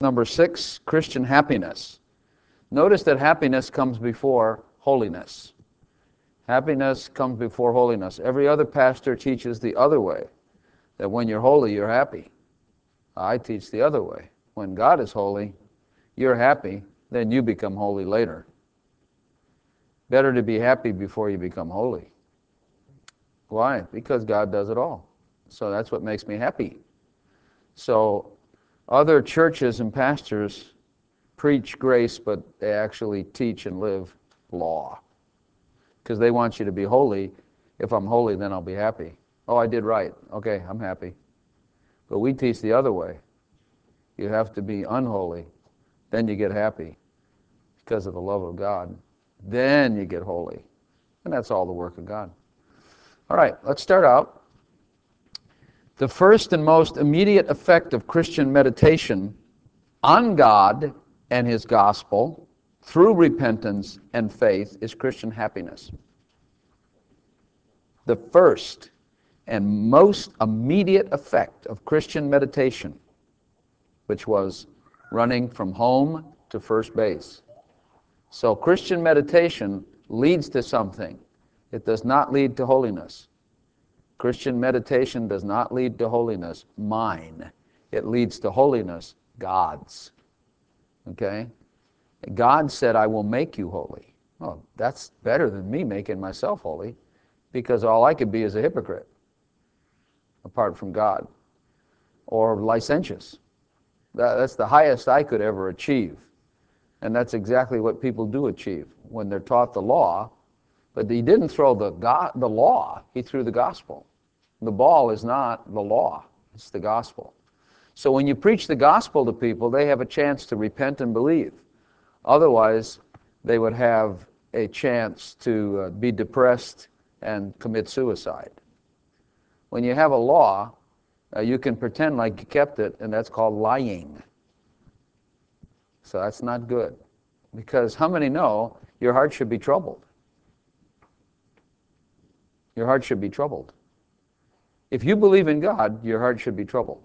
Number 6, Christian happiness. Notice that happiness comes before holiness. Happiness comes before holiness. Every other pastor teaches the other way, that when you're holy, you're happy. I teach the other way. When God is holy, you're happy, then you become holy later. Better to be happy before you become holy. Why? Because God does it all. So that's what makes me happy. So other churches and pastors preach grace, but they actually teach and live law. Because they want you to be holy. If I'm holy, then I'll be happy. Oh, I did right. Okay, I'm happy. But we teach the other way. You have to be unholy. Then you get happy because of the love of God. Then you get holy. And that's all the work of God. All right, let's start out. The first and most immediate effect of Christian meditation on God and His gospel through repentance and faith is Christian happiness. The first and most immediate effect of Christian meditation, which was running from home to first base. So Christian meditation leads to something. It does not lead to holiness. Christian meditation does not lead to holiness, mine. It leads to holiness, God's. Okay? God said, I will make you holy. Well, that's better than me making myself holy, because all I could be is a hypocrite, apart from God, or licentious. That's the highest I could ever achieve. And that's exactly what people do achieve when they're taught the law. But he didn't throw the law, he threw the gospel. The ball is not the law, it's the gospel. So when you preach the gospel to people, they have a chance to repent and believe. Otherwise, they would have a chance to be depressed and commit suicide. When you have a law, you can pretend like you kept it, and that's called lying. So that's not good. Because how many know your heart should be troubled? Your heart should be troubled. If you believe in God, your heart should be troubled.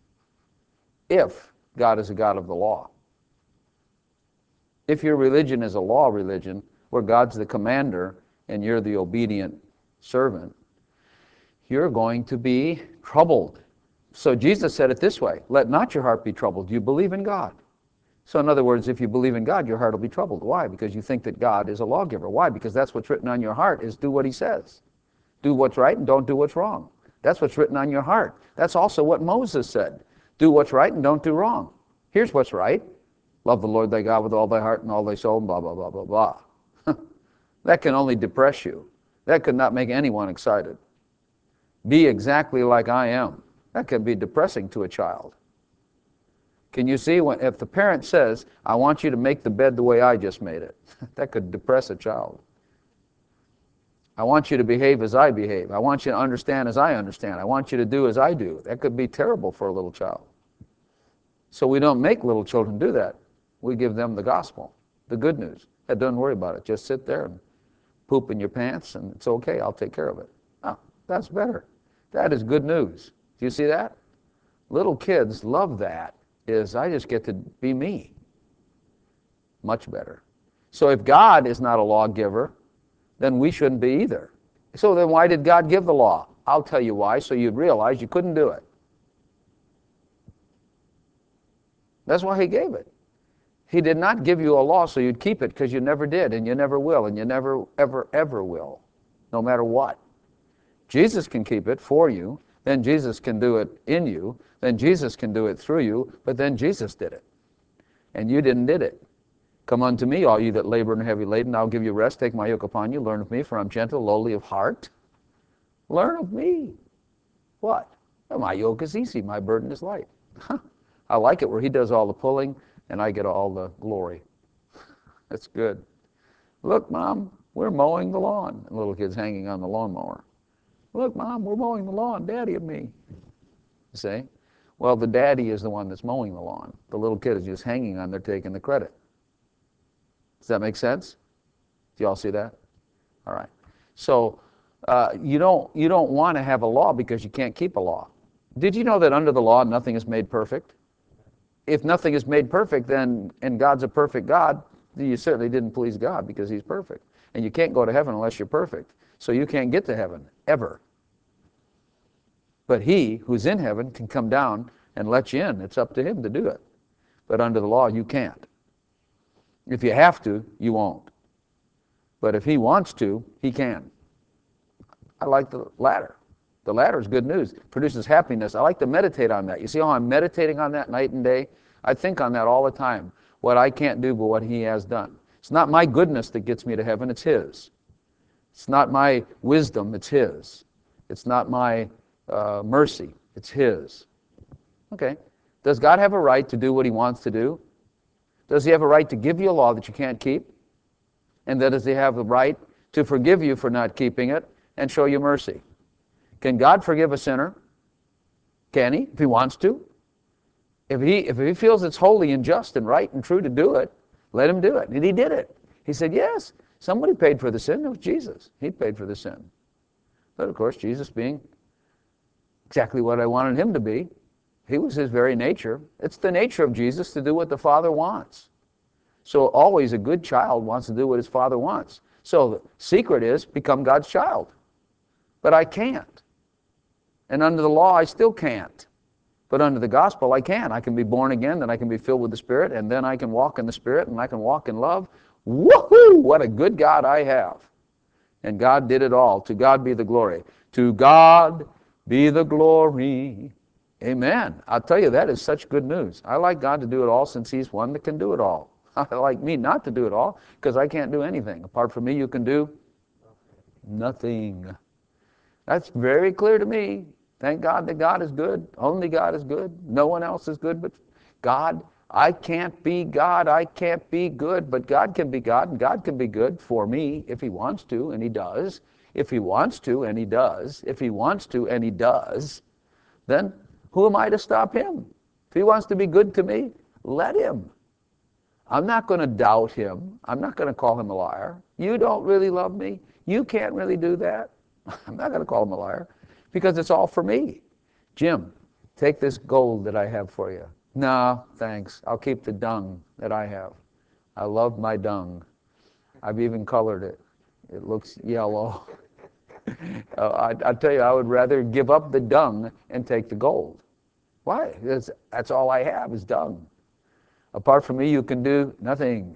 If God is a God of the law. If your religion is a law religion, where God's the commander and you're the obedient servant, you're going to be troubled. So Jesus said it this way, let not your heart be troubled. You believe in God. So in other words, if you believe in God, your heart will be troubled. Why? Because you think that God is a lawgiver. Why? Because that's what's written on your heart is do what he says. Do what's right and don't do what's wrong. That's what's written on your heart. That's also what Moses said. Do what's right and don't do wrong. Here's what's right. Love the Lord thy God with all thy heart and all thy soul, and blah, blah, blah, blah, blah. That can only depress you. That could not make anyone excited. Be exactly like I am. That can be depressing to a child. Can you see if the parent says, I want you to make the bed the way I just made it, that could depress a child. I want you to behave as I behave. I want you to understand as I understand. I want you to do as I do. That could be terrible for a little child. So we don't make little children do that. We give them the gospel, the good news. Hey, don't worry about it. Just sit there and poop in your pants, and it's okay. I'll take care of it. Oh, that's better. That is good news. Do you see that? Little kids love that. I just get to be me. Much better. So if God is not a lawgiver, then we shouldn't be either. So then why did God give the law? I'll tell you why, so you'd realize you couldn't do it. That's why he gave it. He did not give you a law so you'd keep it, because you never did, and you never will, and you never, ever, ever will, no matter what. Jesus can keep it for you, then Jesus can do it in you, then Jesus can do it through you, but then Jesus did it, and you didn't did it. Come unto me, all you that labor and are heavy laden, I'll give you rest. Take my yoke upon you. Learn of me, for I'm gentle, lowly of heart. Learn of me. What? Well, my yoke is easy. My burden is light. I like it where he does all the pulling, and I get all the glory. That's good. Look, Mom, we're mowing the lawn. And the little kid's hanging on the lawnmower. Look, Mom, we're mowing the lawn. Daddy and me. You see? Well, the daddy is the one that's mowing the lawn. The little kid is just hanging on there taking the credit. Does that make sense? Do you all see that? All right. So you don't want to have a law because you can't keep a law. Did you know that under the law nothing is made perfect? if nothing is made perfect, then, and God's a perfect God, then you certainly didn't please God because he's perfect. And you can't go to heaven unless you're perfect. So you can't get to heaven, ever. But he who's in heaven can come down and let you in. It's up to him to do it. But under the law, you can't. If you have to, you won't. But if he wants to, he can. I like the latter. The latter is good news. It produces happiness. I like to meditate on that. You see how I'm meditating on that night and day? I think on that all the time. What I can't do, but what he has done. It's not my goodness that gets me to heaven, it's his. It's not my wisdom, it's his. It's not my mercy, it's his. Okay. Does God have a right to do what he wants to do? Does he have a right to give you a law that you can't keep? And then does he have the right to forgive you for not keeping it and show you mercy? Can God forgive a sinner? Can he, if he wants to? If he feels it's holy and just and right and true to do it, let him do it. And he did it. He said, yes, somebody paid for the sin. It was Jesus. He paid for the sin. But of course, Jesus being exactly what I wanted him to be, he was his very nature. It's the nature of Jesus to do what the Father wants. So always a good child wants to do what his Father wants. So the secret is become God's child. But I can't. And under the law, I still can't. But under the gospel, I can. I can be born again, then I can be filled with the Spirit, and then I can walk in the Spirit, and I can walk in love. Woohoo! What a good God I have. And God did it all. To God be the glory. To God be the glory. Amen. I'll tell you, that is such good news. I like God to do it all since he's one that can do it all. I like me not to do it all because I can't do anything. Apart from me, you can do nothing. That's very clear to me. Thank God that God is good. Only God is good. No one else is good but God. I can't be God. I can't be good, but God can be God, and God can be good for me if he wants to, and he does. If he wants to, and he does. If he wants to, and he does, then who am I to stop him? If he wants to be good to me, let him. I'm not going to doubt him. I'm not going to call him a liar. You don't really love me. You can't really do that. I'm not going to call him a liar because it's all for me. Jim, take this gold that I have for you. No, thanks. I'll keep the dung that I have. I love my dung. I've even colored it. It looks yellow. I tell you, I would rather give up the dung and take the gold. Why? Because that's all I have is dung. Apart from me, you can do nothing.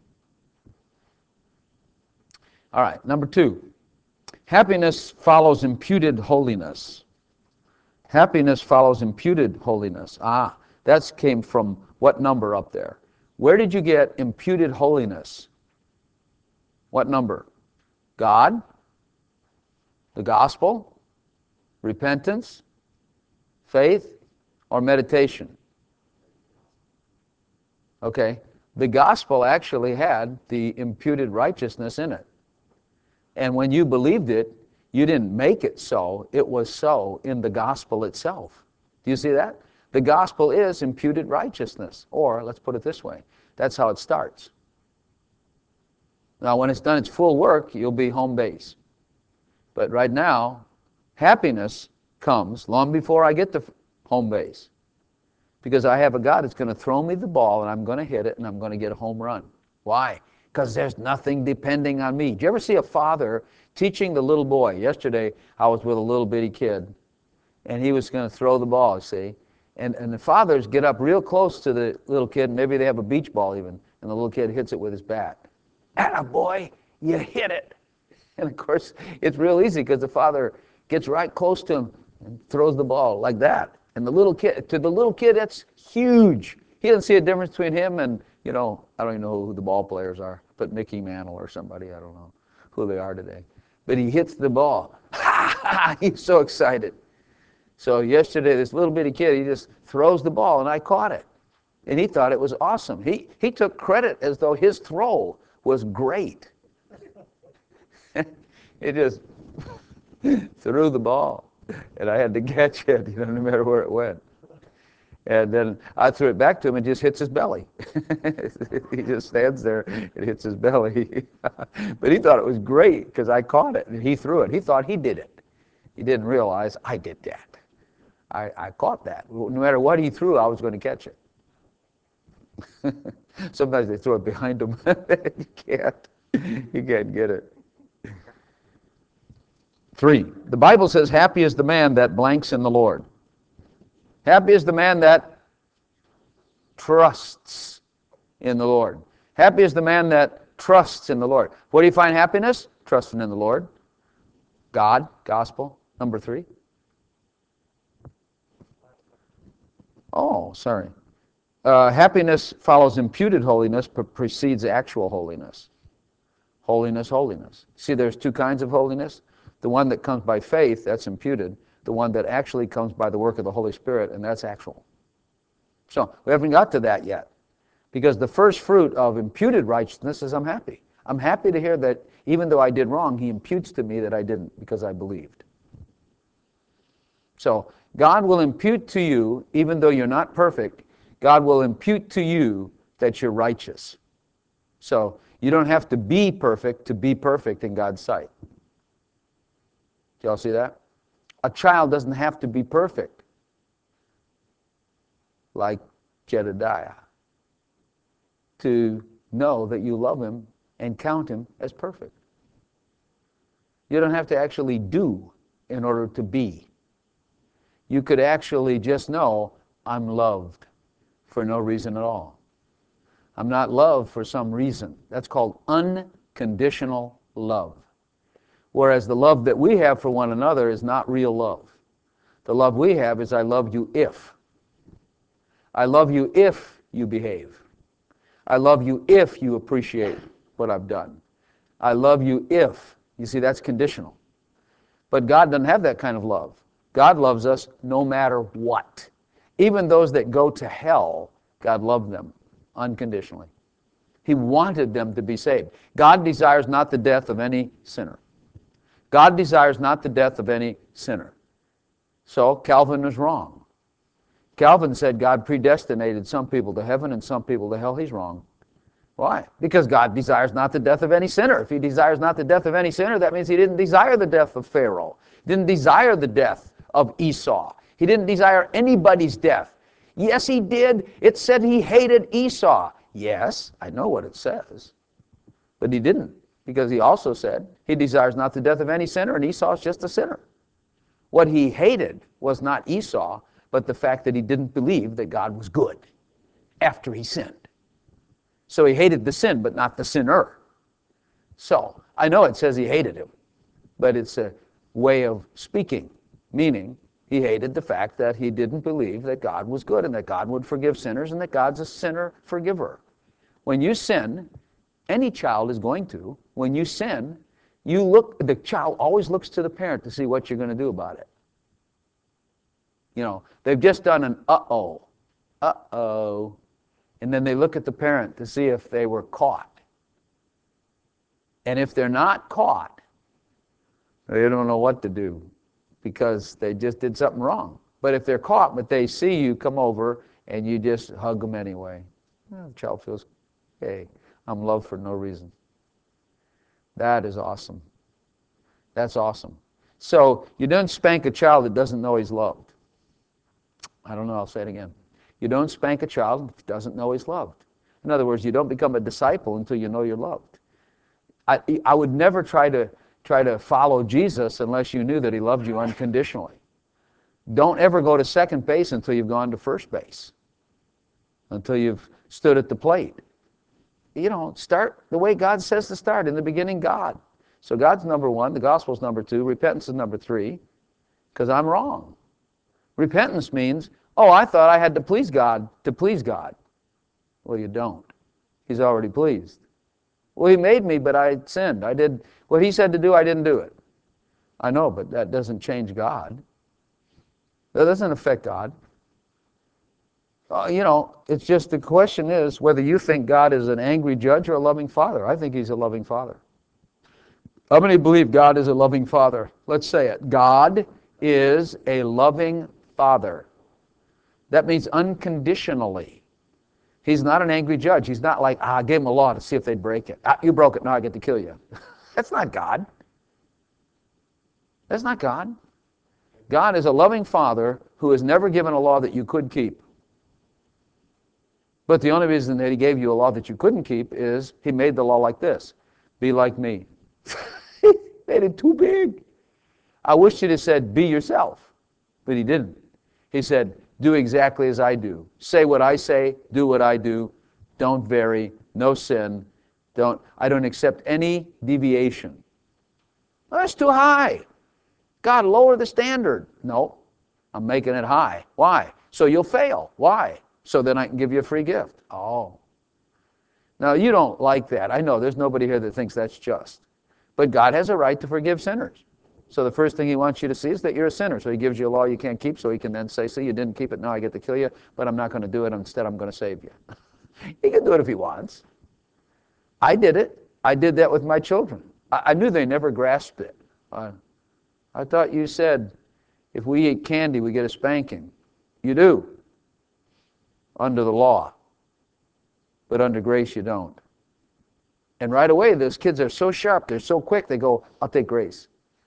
All right, number 2. Happiness follows imputed holiness. Happiness follows imputed holiness. That came from what number up there? Where did you get imputed holiness? What number? God? The gospel? Repentance? Faith? Or meditation? Okay. The gospel actually had the imputed righteousness in it. And when you believed it, you didn't make it so. It was so in the gospel itself. Do you see that? The gospel is imputed righteousness. Or, let's put it this way, that's how it starts. Now, when it's done its full work, you'll be home base. But right now, happiness comes long before I get to home base. Because I have a God that's going to throw me the ball, and I'm going to hit it, and I'm going to get a home run. Why? Because there's nothing depending on me. Did you ever see a father teaching the little boy? Yesterday, I was with a little bitty kid, and he was going to throw the ball, see? And the fathers get up real close to the little kid, maybe they have a beach ball even, and the little kid hits it with his bat. Attaboy, you hit it. And of course, it's real easy because the father gets right close to him and throws the ball like that. And the little kid, to the little kid, that's huge. He doesn't see a difference between him and, I don't even know who the ball players are, but Mickey Mantle or somebody, I don't know who they are today. But he hits the ball. He's so excited. So yesterday, this little bitty kid, he just throws the ball, and I caught it. And he thought it was awesome. He took credit as though his throw was great. It just threw the ball, and I had to catch it, no matter where it went. And then I threw it back to him and just hits his belly. He just stands there and hits his belly. But he thought it was great because I caught it and he threw it. He thought he did it. He didn't realize I did that. I caught that. No matter what he threw, I was going to catch it. Sometimes they throw it behind them. You can't get it. 3, the Bible says, happy is the man that blanks in the Lord. Happy is the man that trusts in the Lord. Happy is the man that trusts in the Lord. Where do you find happiness? Trusting in the Lord. God, gospel. Number 3. Oh, sorry. Happiness follows imputed holiness, but precedes actual holiness. Holiness, holiness. See, there's 2 kinds of holiness. The one that comes by faith, that's imputed. The one that actually comes by the work of the Holy Spirit, and that's actual. So, we haven't got to that yet. Because the first fruit of imputed righteousness is I'm happy. I'm happy to hear that even though I did wrong, he imputes to me that I didn't because I believed. So, God will impute to you, even though you're not perfect, God will impute to you that you're righteous. So, you don't have to be perfect in God's sight. Do y'all see that? A child doesn't have to be perfect like Jedediah to know that you love him and count him as perfect. You don't have to actually do in order to be. You could actually just know, I'm loved for no reason at all. I'm not loved for some reason. That's called unconditional love. Whereas the love that we have for one another is not real love. The love we have is I love you if. I love you if you behave. I love you if you appreciate what I've done. I love you if. You see, that's conditional. But God doesn't have that kind of love. God loves us no matter what. Even those that go to hell, God loved them unconditionally. He wanted them to be saved. God desires not the death of any sinner. God desires not the death of any sinner. So Calvin was wrong. Calvin said God predestinated some people to heaven and some people to hell. He's wrong. Why? Because God desires not the death of any sinner. If he desires not the death of any sinner, that means he didn't desire the death of Pharaoh. He didn't desire the death of Esau. He didn't desire anybody's death. Yes, he did. It said he hated Esau. Yes, I know what it says. But he didn't, because he also said he desires not the death of any sinner, and Esau is just a sinner. What he hated was not Esau, but the fact that he didn't believe that God was good after he sinned. So he hated the sin, but not the sinner. So I know it says he hated him, but it's a way of speaking, meaning he hated the fact that he didn't believe that God was good and that God would forgive sinners and that God's a sinner forgiver. When you sin, any child is going to, when you sin, the child always looks to the parent to see what you're going to do about it. You know, they've just done an uh-oh, and then they look at the parent to see if they were caught. And if they're not caught, they don't know what to do because they just did something wrong. But if they're caught, but they see you come over and you just hug them anyway, the child feels, hey, I'm loved for no reason. That is awesome. That's awesome. So you don't spank a child that doesn't know he's loved. I don't know, I'll say it again. You don't spank a child that doesn't know he's loved. In other words, you don't become a disciple until you know you're loved. I would never try to follow Jesus unless you knew that he loved you unconditionally. Don't ever go to second base until you've gone to first base, until you've stood at the plate. You know, start the way God says to start. In the beginning, God. So God's number one, the gospel's number two, repentance is number three, because I'm wrong. Repentance means, oh, I thought I had to please God to please God. Well, you don't. He's already pleased. Well, he made me, but I sinned. I did what he said to do, I didn't do it. I know, but that doesn't change God. That doesn't affect God. You know, it's just the question is whether you think God is an angry judge or a loving father. I think he's a loving father. How many believe God is a loving father? Let's say it. God is a loving father. That means unconditionally. He's not an angry judge. He's not like, I gave him a law to see if they'd break it. You broke it, now I get to kill you. That's not God. That's not God. God is a loving father who has never given a law that you could keep. But the only reason that he gave you a law that you couldn't keep is he made the law like this. Be like me. He made it too big. I wish he'd have said, be yourself. But he didn't. He said, do exactly as I do. Say what I say, do what I do. Don't vary, no sin. I don't accept any deviation. Well, that's too high. God, lower the standard. No, I'm making it high. Why? So you'll fail. Why? So then I can give you a free gift. Oh. Now, you don't like that. I know there's nobody here that thinks that's just. But God has a right to forgive sinners. So the first thing he wants you to see is that you're a sinner. So he gives you a law you can't keep, so he can then say, see, you didn't keep it, now I get to kill you, but I'm not going to do it. Instead, I'm going to save you. He can do it if he wants. I did it. I did that with my children. I knew they never grasped it. I thought you said, if we eat candy, we get a spanking. You do, under the law. But under grace, you don't. And right away, those kids are so sharp, they're so quick, they go, I'll take grace.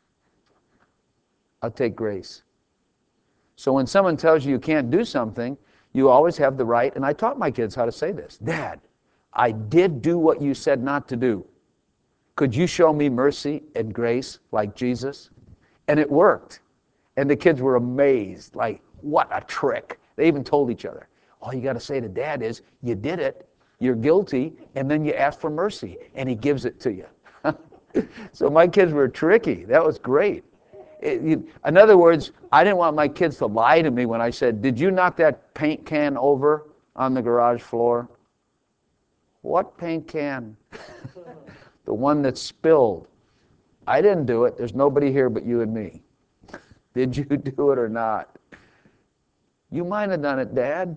I'll take grace. So when someone tells you you can't do something, you always have the right, and I taught my kids how to say this. Dad, I did do what you said not to do. Could you show me mercy and grace like Jesus? And it worked. And the kids were amazed, like, what a trick. They even told each other, all you got to say to Dad is, you did it, you're guilty, and then you ask for mercy, and he gives it to you. So my kids were tricky. That was great. In other words, I didn't want my kids to lie to me when I said, did you knock that paint can over on the garage floor? What paint can? The one that spilled. I didn't do it. There's nobody here but you and me. Did you do it or not? You might have done it, Dad.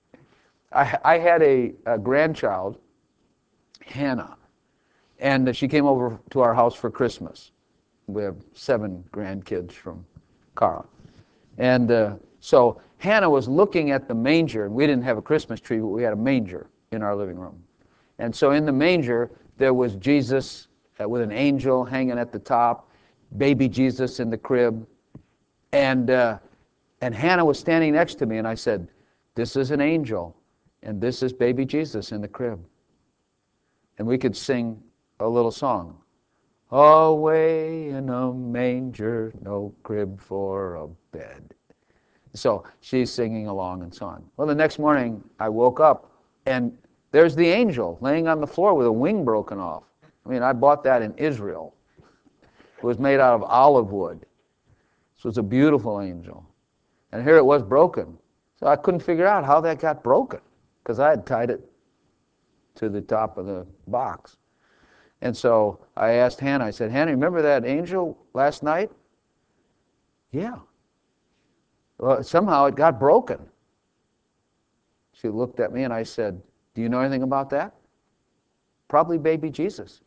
I had a grandchild, Hannah, and she came over to our house for Christmas. We have 7 grandkids from Carl. And so Hannah was looking at the manger, and we didn't have a Christmas tree, but we had a manger in our living room. And so in the manger, there was Jesus with an angel hanging at the top, baby Jesus in the crib. And Hannah was standing next to me, and I said, this is an angel, and this is baby Jesus in the crib. And we could sing a little song. Away in a manger, no crib for a bed. So she's singing along and so on. Well, the next morning, I woke up, and there's the angel laying on the floor with a wing broken off. I mean, I bought that in Israel. It was made out of olive wood. So it's a beautiful angel. And here it was broken. So I couldn't figure out how that got broken, because I had tied it to the top of the box. And so I asked Hannah, I said, Hannah, remember that angel last night? Yeah. Well, somehow it got broken. She looked at me and I said, do you know anything about that? Probably baby Jesus.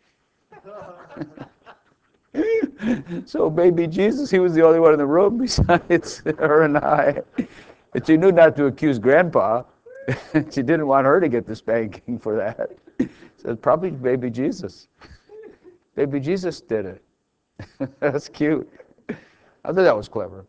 So baby Jesus, he was the only one in the room besides her and I. But she knew not to accuse Grandpa. She didn't want her to get the spanking for that. So probably baby Jesus. Baby Jesus did it. That's cute. I thought that was clever.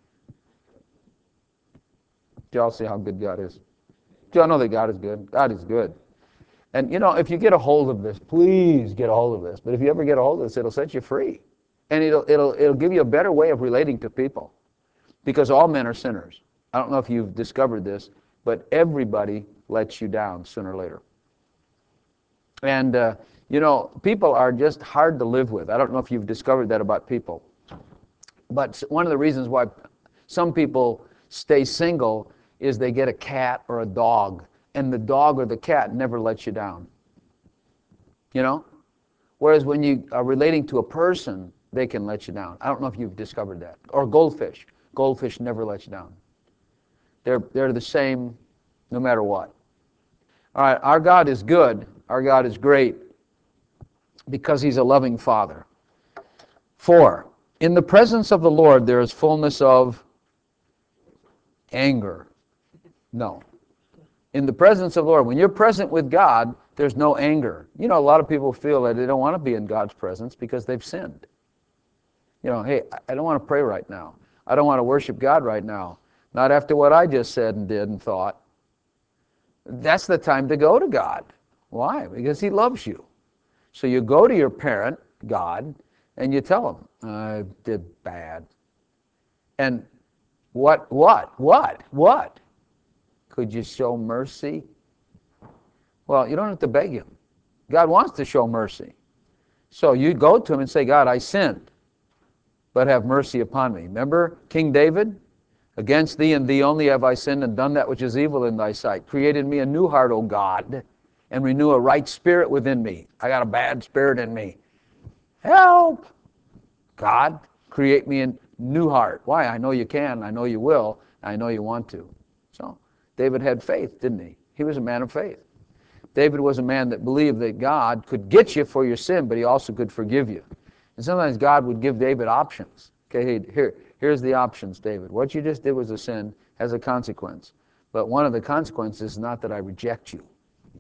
Do y'all see how good God is? Do y'all know that God is good? God is good. And you know, if you get a hold of this, please get a hold of this. But if you ever get a hold of this, it'll set you free. And it'll give you a better way of relating to people. Because all men are sinners. I don't know if you've discovered this, but everybody lets you down sooner or later. And, you know, people are just hard to live with. I don't know if you've discovered that about people. But one of the reasons why some people stay single is they get a cat or a dog, and the dog or the cat never lets you down. You know? Whereas when you are relating to a person, they can let you down. I don't know if you've discovered that. Or goldfish. Goldfish never let you down. They're the same no matter what. All right, our God is good. Our God is great because he's a loving Father. 4, in the presence of the Lord there is fullness of anger. No. In the presence of the Lord, when you're present with God, there's no anger. You know, a lot of people feel that they don't want to be in God's presence because they've sinned. You know, hey, I don't want to pray right now. I don't want to worship God right now. Not after what I just said and did and thought. that's the time to go to God. Why? Because he loves you. So you go to your parent, God, and you tell him, I did bad. And what? Could you show mercy? Well, you don't have to beg him. God wants to show mercy. So you go to him and say, God, I sinned, but have mercy upon me. Remember King David? Against thee and thee only have I sinned and done that which is evil in thy sight. Create in me a new heart, O God, and renew a right spirit within me. I got a bad spirit in me. Help! God, create me a new heart. Why? I know you can, I know you will, I know you want to. So David had faith, didn't he? He was a man of faith. David was a man that believed that God could get you for your sin, but he also could forgive you. And sometimes God would give David options. Okay, here's the options, David. What you just did was a sin, has a consequence. But one of the consequences is not that I reject you.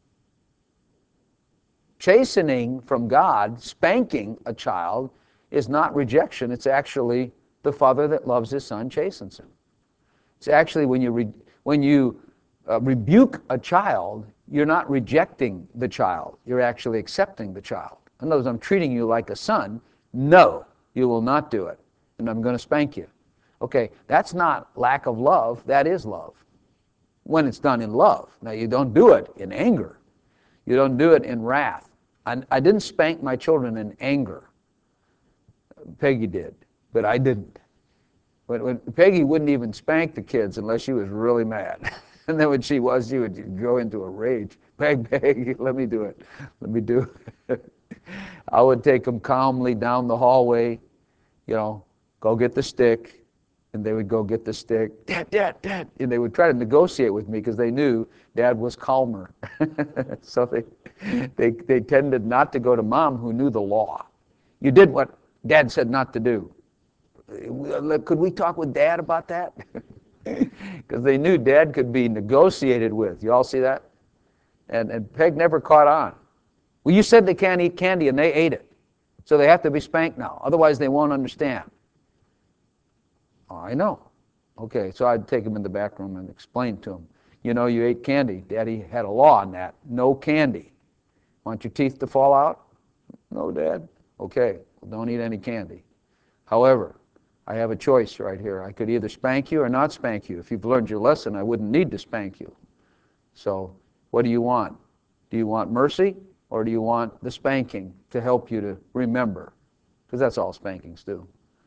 Chastening from God, spanking a child, is not rejection. It's actually the father that loves his son chastens him. It's actually when you rebuke a child, you're not rejecting the child. You're actually accepting the child. In other words, I'm treating you like a son. No, you will not do it. And I'm going to spank you. Okay, that's not lack of love. That is love. When it's done in love. Now, you don't do it in anger. You don't do it in wrath. I didn't spank my children in anger. Peggy did, but I didn't. When Peggy wouldn't even spank the kids unless she was really mad. And then when she would go into a rage. Peg, let me do it. Let me do it. I would take them calmly down the hallway, go get the stick. And they would go get the stick. Dad. And they would try to negotiate with me because they knew Dad was calmer. So they tended not to go to Mom, who knew the law. You did what Dad said not to do. Could we talk with Dad about that? Because they knew Dad could be negotiated with. You all see that? And Peg never caught on. Well, you said they can't eat candy, and they ate it. So they have to be spanked now. Otherwise, they won't understand. Oh, I know. Okay, so I'd take him in the back room and explain to him. You ate candy. Daddy had a law on that. No candy. Want your teeth to fall out? No, Dad. Okay, well, don't eat any candy. However, I have a choice right here. I could either spank you or not spank you. If you've learned your lesson, I wouldn't need to spank you. So what do you want? Do you want mercy or do you want the spanking to help you to remember? Because that's all spankings do.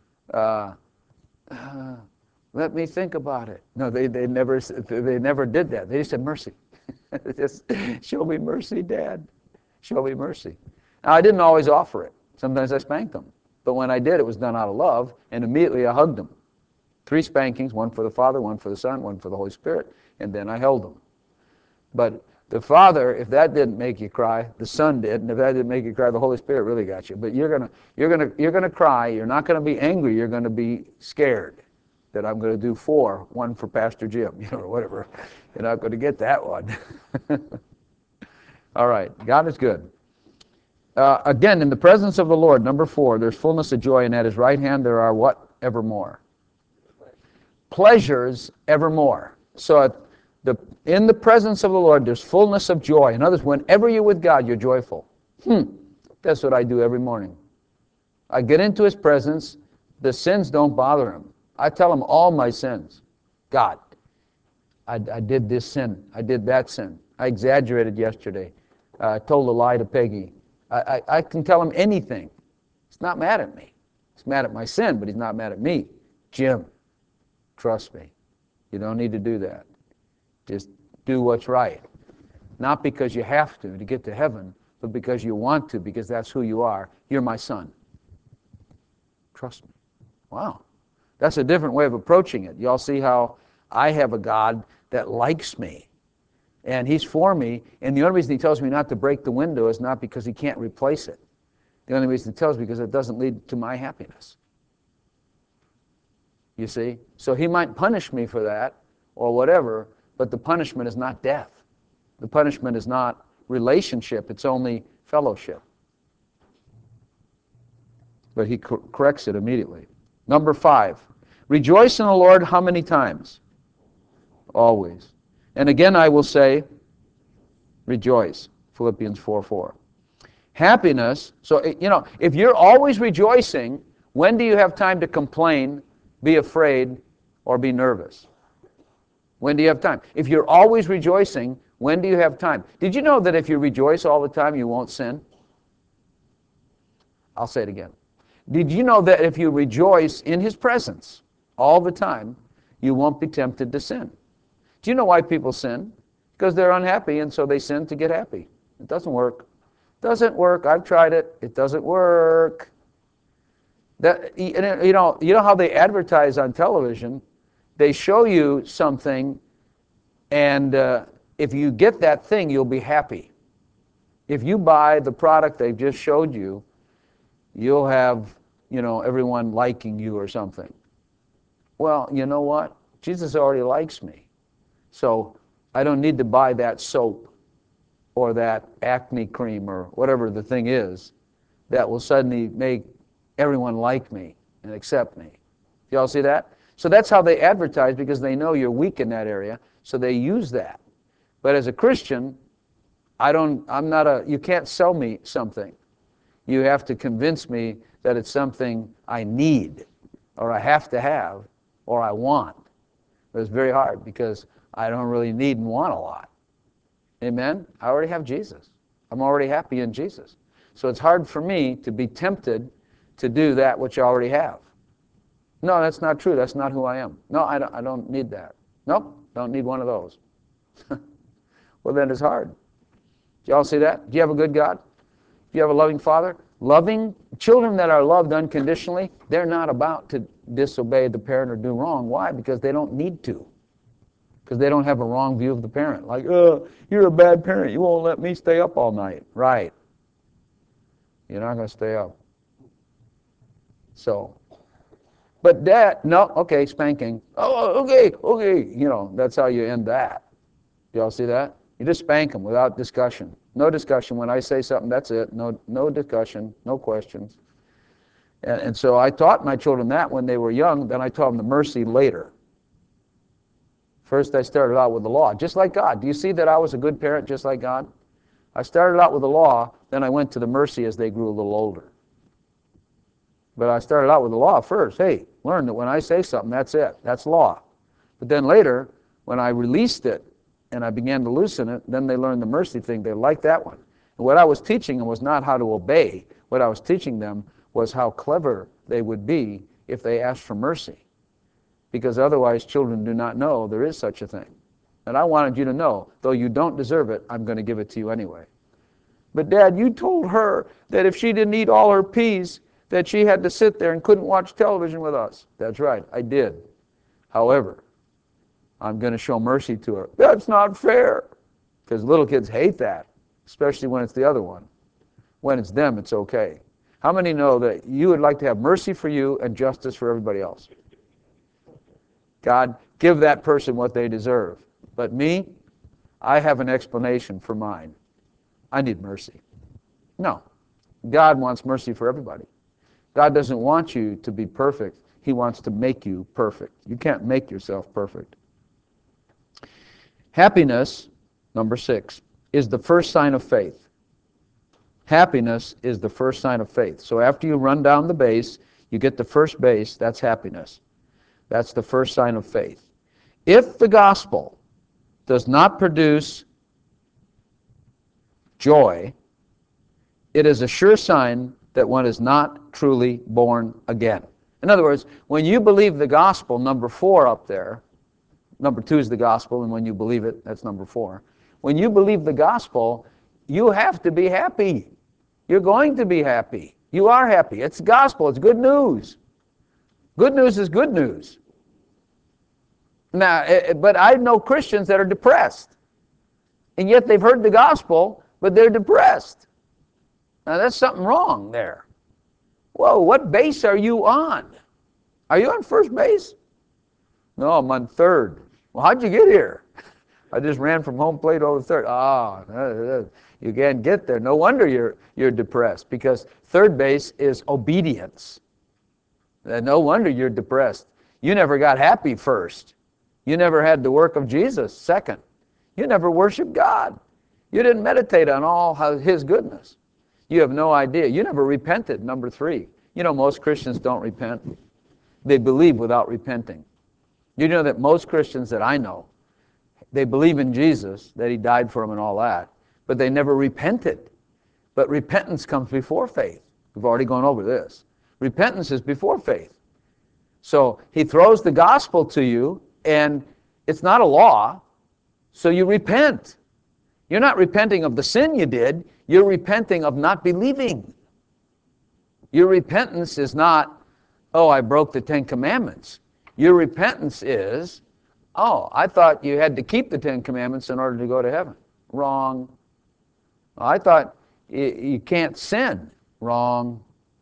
Let me think about it. No, they never did that. They just said mercy. Just show me mercy, Dad. Show me mercy. Now, I didn't always offer it. Sometimes I spanked them. But when I did, it was done out of love, and immediately I hugged them. 3 spankings, one for the Father, one for the Son, one for the Holy Spirit, and then I held them. But the Father, if that didn't make you cry, the Son did, and if that didn't make you cry, the Holy Spirit really got you. But you're gonna cry. You're not gonna be angry. You're gonna be scared that I'm gonna do 4, one for Pastor Jim, or whatever. You're not gonna get that one. All right, God is good. Again, in the presence of the Lord, number 4, there's fullness of joy, and at his right hand there are what? Evermore. Pleasures evermore. So in the presence of the Lord, there's fullness of joy. In other words, whenever you're with God, you're joyful. That's what I do every morning. I get into his presence. The sins don't bother him. I tell him all my sins. God, I did this sin. I did that sin. I exaggerated yesterday. I told a lie to Peggy. I can tell him anything. He's not mad at me. He's mad at my sin, but he's not mad at me. Jim, trust me. You don't need to do that. Just do what's right. Not because you have to get to heaven, but because you want to, because that's who you are. You're my son. Trust me. Wow. That's a different way of approaching it. Y'all see how I have a God that likes me. And he's for me. And the only reason he tells me not to break the window is not because he can't replace it. The only reason he tells me because it doesn't lead to my happiness. You see? So he might punish me for that or whatever, but the punishment is not death. The punishment is not relationship. It's only fellowship. But he corrects it immediately. Number 5, rejoice in the Lord how many times? Always. And again I will say, Rejoice. Philippians 4:4. Happiness, so, if you're always rejoicing, when do you have time to complain, be afraid, or be nervous? When do you have time? If you're always rejoicing, when do you have time? Did you know that if you rejoice all the time, you won't sin? I'll say it again. Did you know that if you rejoice in His presence all the time, you won't be tempted to sin? Do you know why people sin? Because they're unhappy, and so they sin to get happy. It doesn't work. Doesn't work. I've tried it. It doesn't work. You know how they advertise on television? They show you something, and if you get that thing, you'll be happy. If you buy the product they've just showed you, you'll have, everyone liking you or something. Well, you know what? Jesus already likes me. So I don't need to buy that soap or that acne cream or whatever the thing is that will suddenly make everyone like me and accept me. Y'all see that? So that's how they advertise, because they know you're weak in that area, so they use that. But as a Christian, you can't sell me something. You have to convince me that it's something I need, or I have to have, or I want. But it's very hard, because I don't really need and want a lot. Amen? I already have Jesus. I'm already happy in Jesus. So it's hard for me to be tempted to do that which I already have. No, that's not true. That's not who I am. No, I don't need that. Nope, don't need one of those. Well, then it's hard. Do y'all see that? Do you have a good God? Do you have a loving Father? Loving children that are loved unconditionally, they're not about to disobey the parent or do wrong. Why? Because they don't need to. Because they don't have a wrong view of the parent. Like, you're a bad parent. You won't let me stay up all night. Right. You're not going to stay up. So, but Dad, no, okay, spanking. Oh, okay. That's how you end that. Do y'all see that? You just spank them without discussion. No discussion. When I say something, that's it. No discussion, no questions. And so I taught my children that when they were young. Then I taught them the mercy later. First, I started out with the law, just like God. Do you see that I was a good parent, just like God? I started out with the law, then I went to the mercy as they grew a little older. But I started out with the law first. Hey, learn that when I say something, that's it. That's law. But then later, when I released it and I began to loosen it, then they learned the mercy thing. They liked that one. And what I was teaching them was not how to obey. What I was teaching them was how clever they would be if they asked for mercy. Because otherwise, children do not know there is such a thing. And I wanted you to know, though you don't deserve it, I'm going to give it to you anyway. But Dad, you told her that if she didn't eat all her peas, that she had to sit there and couldn't watch television with us. That's right, I did. However, I'm going to show mercy to her. That's not fair. Because little kids hate that, especially when it's the other one. When it's them, it's okay. How many know that you would like to have mercy for you and justice for everybody else? God, give that person what they deserve. But me, I have an explanation for mine. I need mercy. No. God wants mercy for everybody. God doesn't want you to be perfect. He wants to make you perfect. You can't make yourself perfect. Happiness, number 6, is the first sign of faith. Happiness is the first sign of faith. So after you run down the base, you get the first base, that's happiness. That's the first sign of faith. If the gospel does not produce joy, it is a sure sign that one is not truly born again. In other words, when you believe the gospel, number 4 up there, number 2 is the gospel, and when you believe it, that's number 4. When you believe the gospel, you have to be happy. You're going to be happy. You are happy. It's gospel. It's good news. Good news is good news. Now, but I know Christians that are depressed, and yet they've heard the gospel, but they're depressed. Now, that's something wrong there. Whoa, what base are you on? Are you on first base? No, I'm on third. Well, how'd you get here? I just ran from home plate over third. You can't get there. No wonder you're depressed, because third base is obedience. No wonder you're depressed. You never got happy first. You never had the work of Jesus second. You never worshiped God. You didn't meditate on all His goodness. You have no idea. You never repented, number 3. You know, most Christians don't repent. They believe without repenting. You know that most Christians that I know, they believe in Jesus, that He died for them and all that, but they never repented. But repentance comes before faith. We've already gone over this. Repentance is before faith. So He throws the gospel to you, and it's not a law, so you repent. You're not repenting of the sin you did, you're repenting of not believing. Your repentance is not, oh, I broke the 10 Commandments. Your repentance is, oh, I thought you had to keep the 10 Commandments in order to go to heaven. Wrong. I thought you can't sin. Wrong.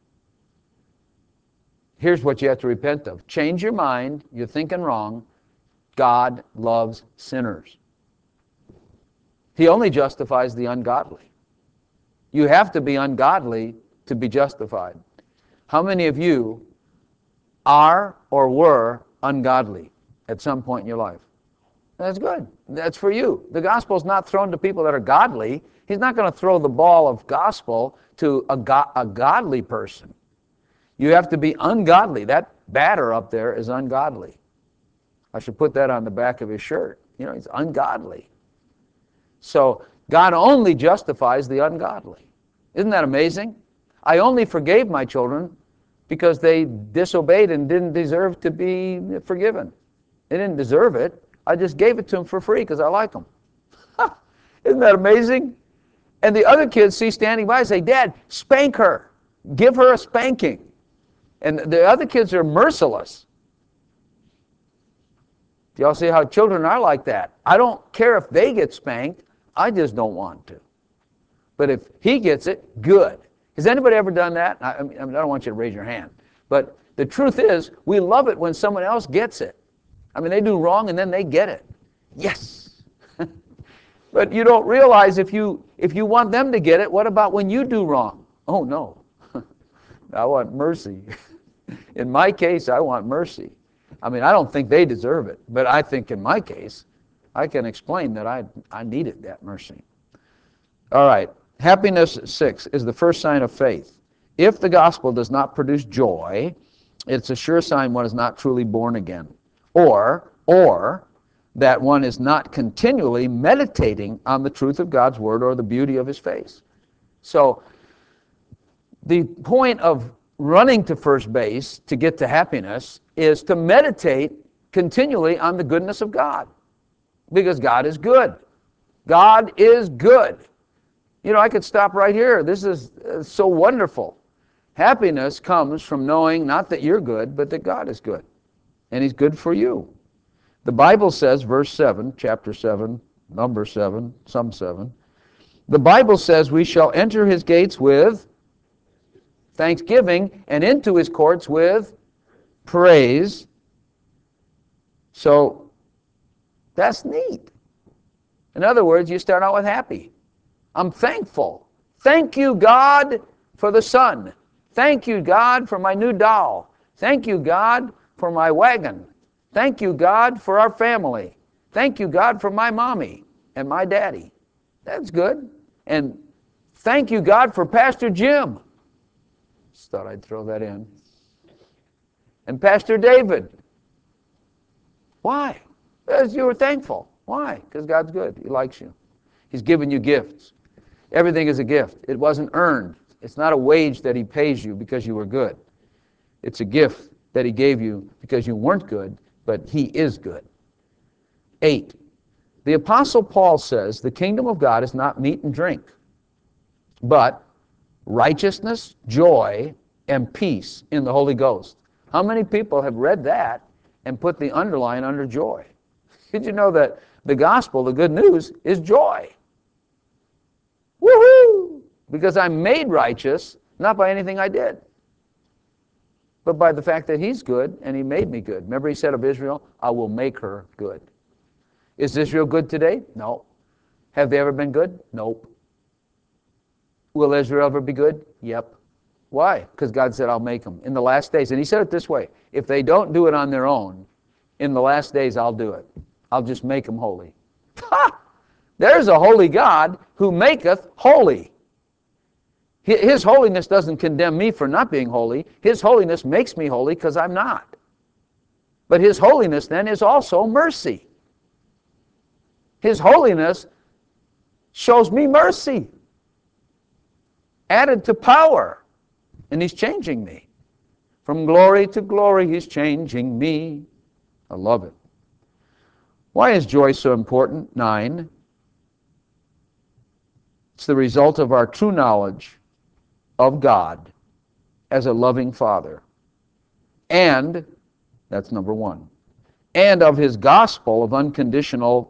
Here's what you have to repent of. Change your mind. You're thinking wrong. God loves sinners. He only justifies the ungodly. You have to be ungodly to be justified. How many of you are or were ungodly at some point in your life? That's good. That's for you. The gospel's not thrown to people that are godly. He's not going to throw the ball of gospel to a godly person. You have to be ungodly. That batter up there is ungodly. I should put that on the back of his shirt. You know, he's ungodly. So God only justifies the ungodly. Isn't that amazing? I only forgave my children because they disobeyed and didn't deserve to be forgiven. They didn't deserve it. I just gave it to them for free because I like them. Isn't that amazing? And the other kids see standing by and say, Dad, spank her. Give her a spanking. And the other kids are merciless. Do y'all see how children are like that? I don't care if they get spanked. I just don't want to. But if he gets it, good. Has anybody ever done that? I don't want you to raise your hand. But the truth is, we love it when someone else gets it. I mean, they do wrong and then they get it. Yes. But you don't realize if you want them to get it, what about when you do wrong? Oh, no. I want mercy. In my case, I want mercy. I mean, I don't think they deserve it. But I think in my case, I can explain that I needed that mercy. All right. Happiness, 6, is the first sign of faith. If the gospel does not produce joy, it's a sure sign one is not truly born again. Or that one is not continually meditating on the truth of God's word or the beauty of his face. So the point of running to first base to get to happiness is to meditate continually on the goodness of God. Because God is good. God is good. You know, I could stop right here. This is so wonderful. Happiness comes from knowing not that you're good, but that God is good. And he's good for you. The Bible says, verse 7, chapter 7, number 7, some 7, the Bible says we shall enter his gates with thanksgiving and into his courts with praise. So that's neat. In other words, you start out with happy. I'm thankful. Thank you, God, for the sun. Thank you, God, for my new doll. Thank you, God, for my wagon. Thank you, God, for our family. Thank you, God, for my mommy and my daddy. That's good. And thank you, God, for Pastor Jim. Just thought I'd throw that in. And Pastor David. Why? Because you were thankful. Why? Because God's good. He likes you. He's given you gifts. Everything is a gift. It wasn't earned. It's not a wage that he pays you because you were good. It's a gift that he gave you because you weren't good, but he is good. 8. The Apostle Paul says the kingdom of God is not meat and drink, but righteousness, joy, and peace in the Holy Ghost. How many people have read that and put the underline under joy? Did you know that the gospel, the good news, is joy? Woohoo! Because I'm made righteous, not by anything I did, but by the fact that he's good and he made me good. Remember he said of Israel, I will make her good. Is Israel good today? No. Have they ever been good? Nope. Will Israel ever be good? Yep. Why? Because God said, I'll make them in the last days. And he said it this way, if they don't do it on their own, in the last days I'll do it. I'll just make them holy. Ha! There's a holy God who maketh holy. His holiness doesn't condemn me for not being holy. His holiness makes me holy because I'm not. But His holiness then is also mercy. His holiness shows me mercy, added to power, and He's changing me. From glory to glory, He's changing me. I love it. Why is joy so important? 9. It's the result of our true knowledge of God as a loving Father. And, that's number 1, and of His gospel of unconditional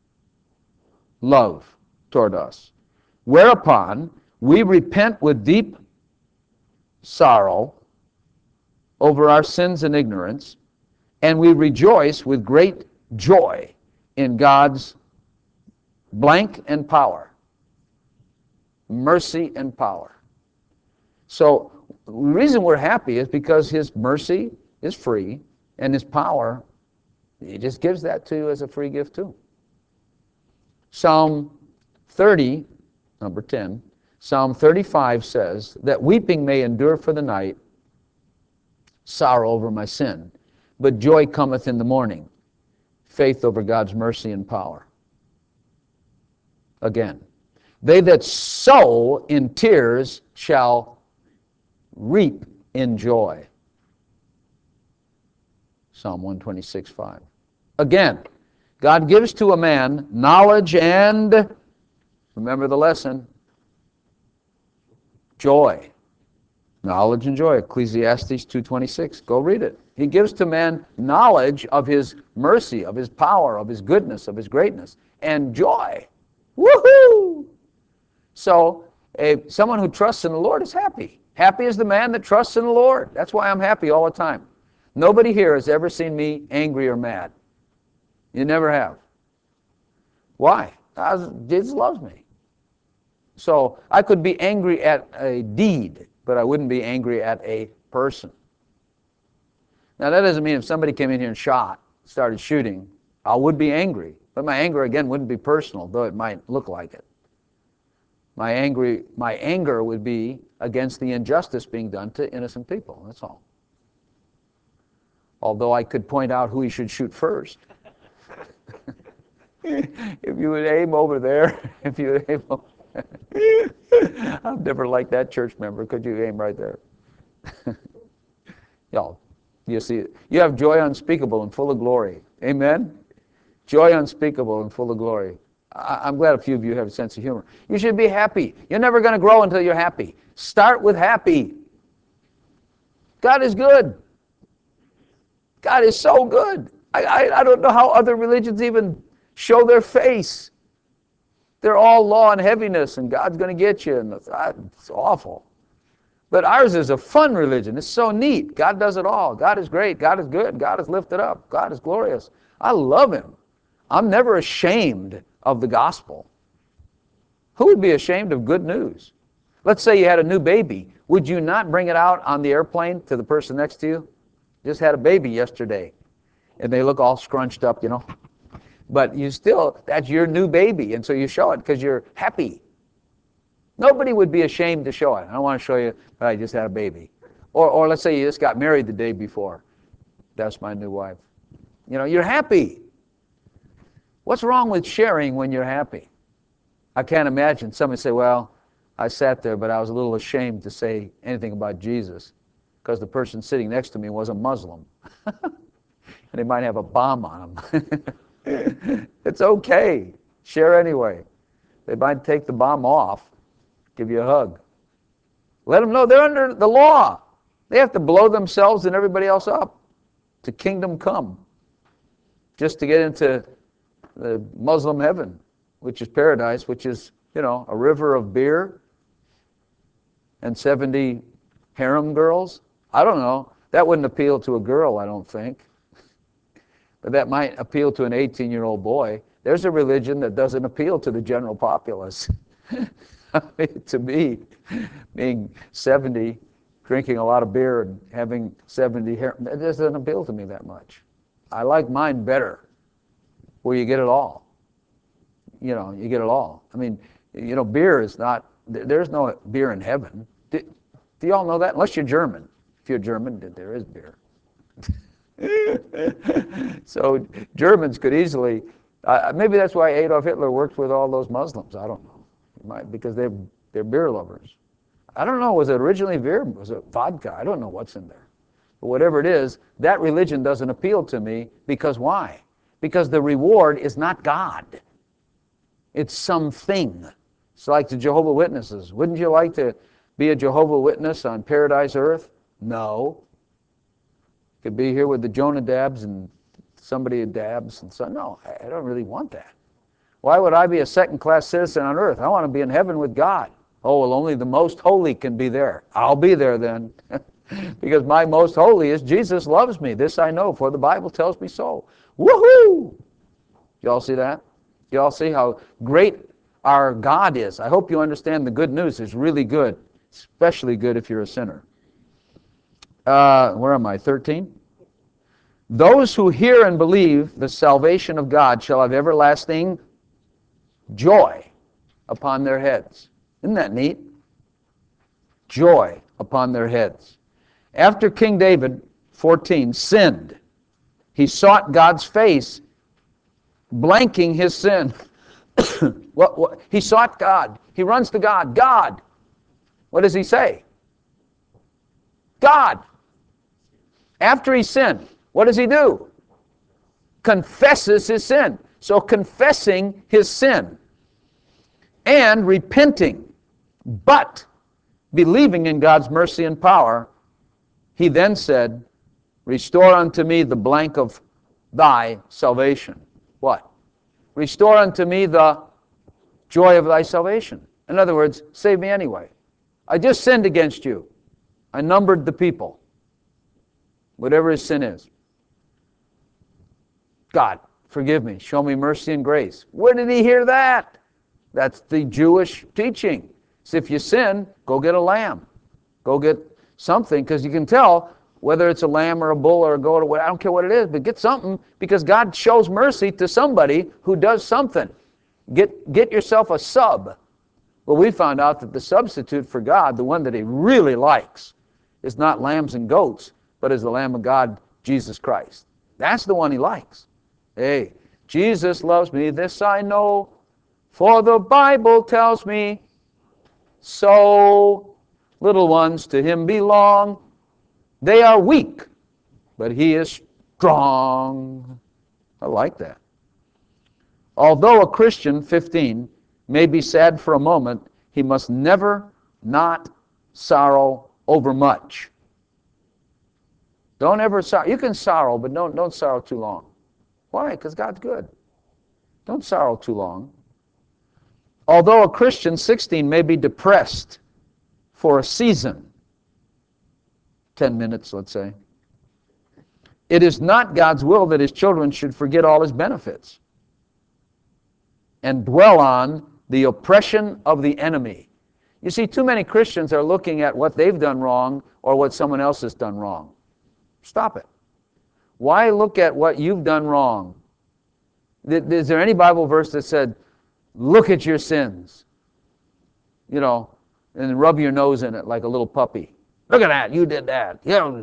love toward us. Whereupon we repent with deep sorrow over our sins and ignorance, and we rejoice with great joy in God's blank and power, mercy and power. So the reason we're happy is because His mercy is free, and His power, He just gives that to you as a free gift too. Psalm 30, number 10, Psalm 35 says that weeping may endure for the night, sorrow over my sin, but joy cometh in the morning, faith over God's mercy and power. Again, they that sow in tears shall reap in joy. Psalm 126:5. Again, God gives to a man knowledge and, remember the lesson, joy. Knowledge and joy. Ecclesiastes 2:26. Go read it. He gives to man knowledge of His mercy, of His power, of His goodness, of His greatness, and joy. Woohoo! So, someone who trusts in the Lord is happy. Happy is the man that trusts in the Lord. That's why I'm happy all the time. Nobody here has ever seen me angry or mad. You never have. Why? Jesus loves me. So I could be angry at a deed, but I wouldn't be angry at a person. Now that doesn't mean if somebody came in here and started shooting, I would be angry. But my anger, again, wouldn't be personal, though it might look like it. My anger would be against the injustice being done to innocent people, that's all. Although I could point out who he should shoot first. If you would aim over there, if you would aim over there. I've never liked that church member. Could you aim right there? Y'all, you see, you have joy unspeakable and full of glory. Amen? Joy unspeakable and full of glory. I'm glad a few of you have a sense of humor. You should be happy. You're never going to grow until you're happy. Start with happy. God is good. God is so good. I don't know how other religions even show their face. They're all law and heaviness, and God's going to get you. And it's awful. But ours is a fun religion. It's so neat. God does it all. God is great. God is good. God is lifted up. God is glorious. I love Him. I'm never ashamed of the gospel. Who would be ashamed of good news? Let's say you had a new baby. Would you not bring it out on the airplane to the person next to you? Just had a baby yesterday, and they look all scrunched up, you know. But you still, that's your new baby, and so you show it because you're happy. Nobody would be ashamed to show it. I don't want to show you that I just had a baby. Or let's say you just got married the day before. That's my new wife. You know, you're happy. What's wrong with sharing when you're happy? I can't imagine somebody say, well, I sat there, but I was a little ashamed to say anything about Jesus because the person sitting next to me was a Muslim. And they might have a bomb on them. It's okay. Share anyway. They might take the bomb off, give you a hug. Let them know they're under the law. They have to blow themselves and everybody else up to kingdom come, just to get into the Muslim heaven, which is paradise, which is, you know, a river of beer and 70 harem girls. I don't know. That wouldn't appeal to a girl, I don't think. But that might appeal to an 18-year-old boy. There's a religion that doesn't appeal to the general populace. I mean, to me, being 70, drinking a lot of beer and having 70 harem, that doesn't appeal to me that much. I like mine better, where you get it all. you get it all. I mean, beer is not, there's no beer in heaven. Do you all know that? Unless you're German. If you're German, there is beer. So Germans could easily, maybe that's why Adolf Hitler worked with all those Muslims. I don't know. Because they're beer lovers. I don't know, was it originally beer? Was it vodka? I don't know what's in there. But whatever it is, that religion doesn't appeal to me. Because why? Because the reward is not God. It's something. It's like the Jehovah's Witnesses. Wouldn't you like to be a Jehovah's Witness on Paradise Earth? No. You could be here with the Jonadabs and somebody dabs and so. No, I don't really want that. Why would I be a second-class citizen on earth? I want to be in heaven with God. Oh, well, only the most holy can be there. I'll be there then. Because my most holy is Jesus loves me. This I know, for the Bible tells me so. Woohoo! You all see that? You all see how great our God is? I hope you understand the good news is really good, especially good if you're a sinner. Where am I? 13? Those who hear and believe the salvation of God shall have everlasting joy upon their heads. Isn't that neat? Joy upon their heads. After King David, 14, sinned, he sought God's face, blanking his sin. He sought God. He runs to God. God. What does he say? God. After he sinned, what does he do? Confesses his sin. So confessing his sin and repenting, but believing in God's mercy and power, he then said, restore unto me the blank of thy salvation. What? Restore unto me the joy of thy salvation. In other words, save me anyway. I just sinned against you. I numbered the people. Whatever his sin is. God, forgive me. Show me mercy and grace. Where did he hear that? That's the Jewish teaching. So if you sin, go get a lamb. Go get something, because you can tell whether it's a lamb or a bull or a goat or what, I don't care what it is, but get something, because God shows mercy to somebody who does something. Get yourself a sub. Well, we found out that the substitute for God, the one that he really likes, is not lambs and goats, but is the Lamb of God, Jesus Christ. That's the one he likes. Hey, Jesus loves me, this I know, for the Bible tells me so. Little ones to him belong. They are weak, but he is strong. I like that. Although a Christian, 15, may be sad for a moment, he must never not sorrow over much. Don't ever sorrow. You can sorrow, but don't sorrow too long. Why? Because God's good. Don't sorrow too long. Although a Christian, 16, may be depressed for a season, 10 minutes, let's say, it is not God's will that his children should forget all his benefits and dwell on the oppression of the enemy. You see, too many Christians are looking at what they've done wrong or what someone else has done wrong. Stop it. Why look at what you've done wrong? Is there any Bible verse that said, look at your sins, and rub your nose in it like a little puppy? Look at that, you did that.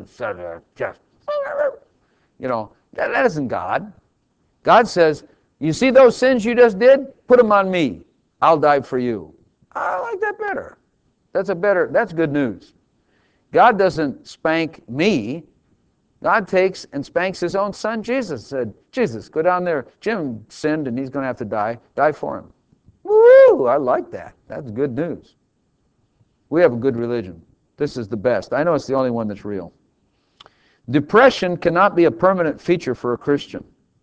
That isn't God. God says, you see those sins you just did? Put them on me. I'll die for you. I like that better. That's good news. God doesn't spank me. God takes and spanks his own son, Jesus. Said, Jesus, go down there. Jim sinned and he's going to have to die. Die for him. Woo! I like that. That's good news. We have a good religion. This is the best. I know it's the only one that's real. Depression cannot be a permanent feature for a Christian.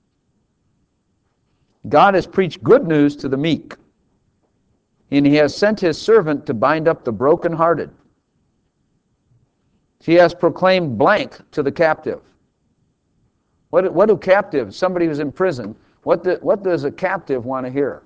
God has preached good news to the meek, and he has sent his servant to bind up the brokenhearted. He has proclaimed blank to the captive. What do captives, somebody who's in prison, what does a captive want to hear?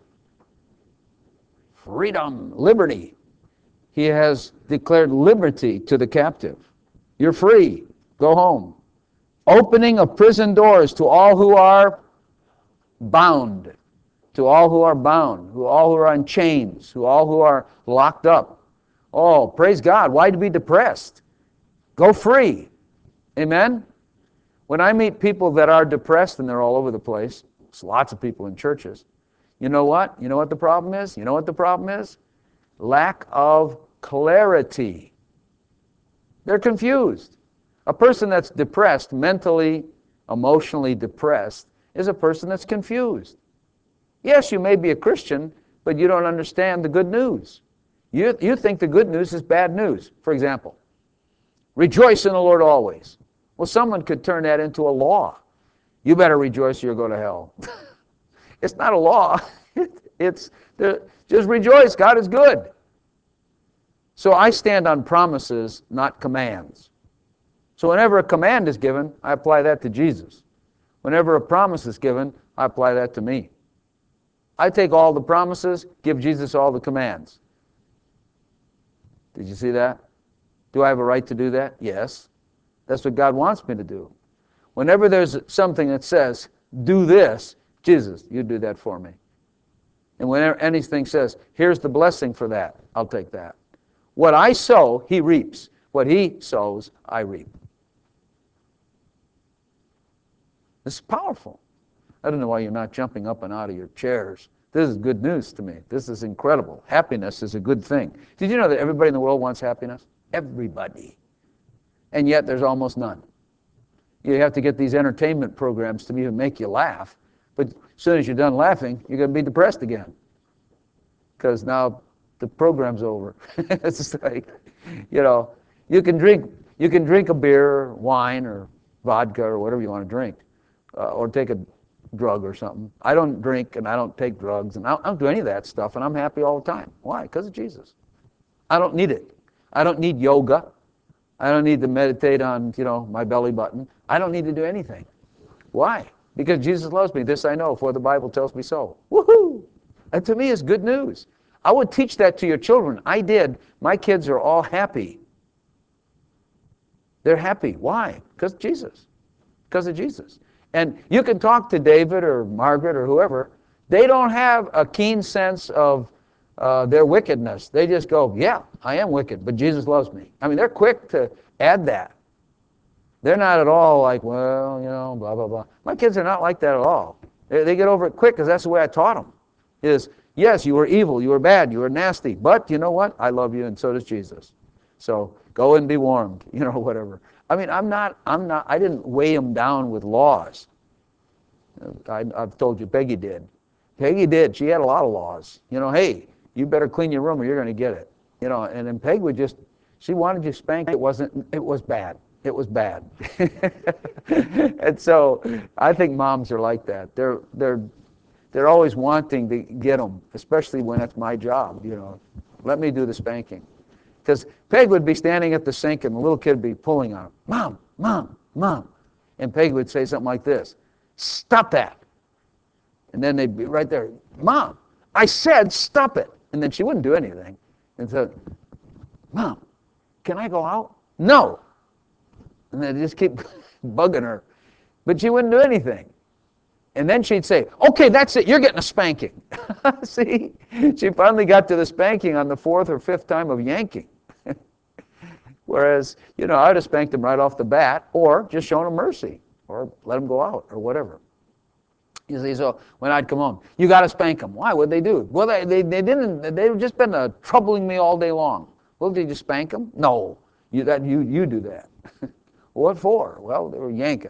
Freedom, liberty. He has declared liberty to the captive. You're free. Go home. Opening of prison doors to all who are bound. to all who are bound, all who are in chains, all who are locked up. Oh, praise God. Why be depressed? Go free. Amen? When I meet people that are depressed and they're all over the place, there's lots of people in churches, you know what? You know what the problem is? You know what the problem is? Lack of clarity. They're confused. A person that's depressed, mentally, emotionally depressed, is a person that's confused. Yes, you may be a Christian, but you don't understand the good news. You think the good news is bad news. For example, rejoice in the Lord always. Well, someone could turn that into a law. You better rejoice or you'll go to hell. It's not a law. Just rejoice. God is good. So I stand on promises, not commands. So whenever a command is given, I apply that to Jesus. Whenever a promise is given, I apply that to me. I take all the promises, give Jesus all the commands. Did you see that? Do I have a right to do that? Yes. That's what God wants me to do. Whenever there's something that says, do this, Jesus, you do that for me. And whenever anything says, here's the blessing for that, I'll take that. What I sow, he reaps. What he sows, I reap. This is powerful. I don't know why you're not jumping up and out of your chairs. This is good news to me. This is incredible. Happiness is a good thing. Did you know that everybody in the world wants happiness? Everybody. And yet there's almost none. You have to get these entertainment programs to even make you laugh. But as soon as you're done laughing, you're going to be depressed again. Because now the program's over. It's like, you can drink a beer or wine or vodka or whatever you want to drink, or take a drug or something. I don't drink and I don't take drugs and I don't do any of that stuff, and I'm happy all the time. Why? Because of Jesus. I don't need it. I don't need yoga. I don't need to meditate on, my belly button. I don't need to do anything. Why? Because Jesus loves me. This I know, for the Bible tells me so. Woohoo! And to me, it's good news. I would teach that to your children. I did. My kids are all happy. They're happy. Why? Because of Jesus. Because of Jesus. And you can talk to David or Margaret or whoever. They don't have a keen sense of their wickedness. They just go, yeah, I am wicked, but Jesus loves me. I mean, they're quick to add that. They're not at all like, well, blah, blah, blah. My kids are not like that at all. They get over it quick because that's the way I taught them. Is, yes, you were evil, you were bad, you were nasty, but you know what? I love you and so does Jesus. So go and be warmed, whatever. I mean, I didn't weigh them down with laws. I've told you, Peggy did. Peggy did. She had a lot of laws. Hey, you better clean your room or you're going to get it. And then Peg would she wanted you spanked. It was bad. It was bad. And so I think moms are like that. They're always wanting to get them, especially when it's my job. Let me do the spanking. Because Peg would be standing at the sink and the little kid would be pulling on her. Mom, Mom, Mom. And Peg would say something like this, stop that. And then they'd be right there, Mom, I said stop it. And then she wouldn't do anything. And so, Mom, can I go out? No. And they'd just keep bugging her. But she wouldn't do anything. And then she'd say, okay, that's it, you're getting a spanking. See, she finally got to the spanking on the fourth or fifth time of yanking. Whereas, I'd have spanked them right off the bat, or just shown them mercy, or let them go out, or whatever. You see, so when I'd come home, you got to spank them. Why? What'd they do? Well, they didn't. They've just been troubling me all day long. Well, did you spank them? No. You do that. What for? Well, they were yanking.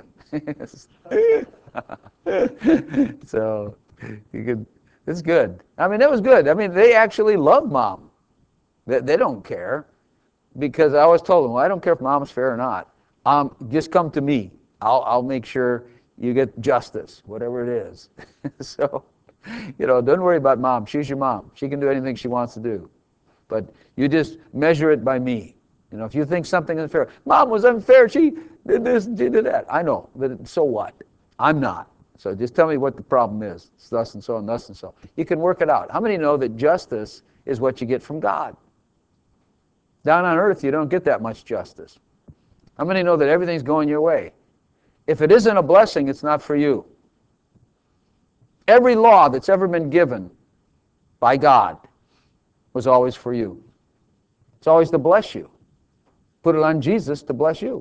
So it's good. I mean, it was good. I mean, they actually love Mom. They don't care, because I always told them, well, I don't care if Mom's fair or not. Just come to me. I'll make sure you get justice, whatever it is. So, don't worry about Mom. She's your mom. She can do anything she wants to do. But you just measure it by me. If you think something is unfair, Mom was unfair, she did this and she did that. I know, but so what? I'm not. So just tell me what the problem is. It's thus and so and thus and so. You can work it out. How many know that justice is what you get from God? Down on earth, you don't get that much justice. How many know that everything's going your way? If it isn't a blessing, it's not for you. Every law that's ever been given by God was always for you. It's always to bless you. Put it on Jesus to bless you.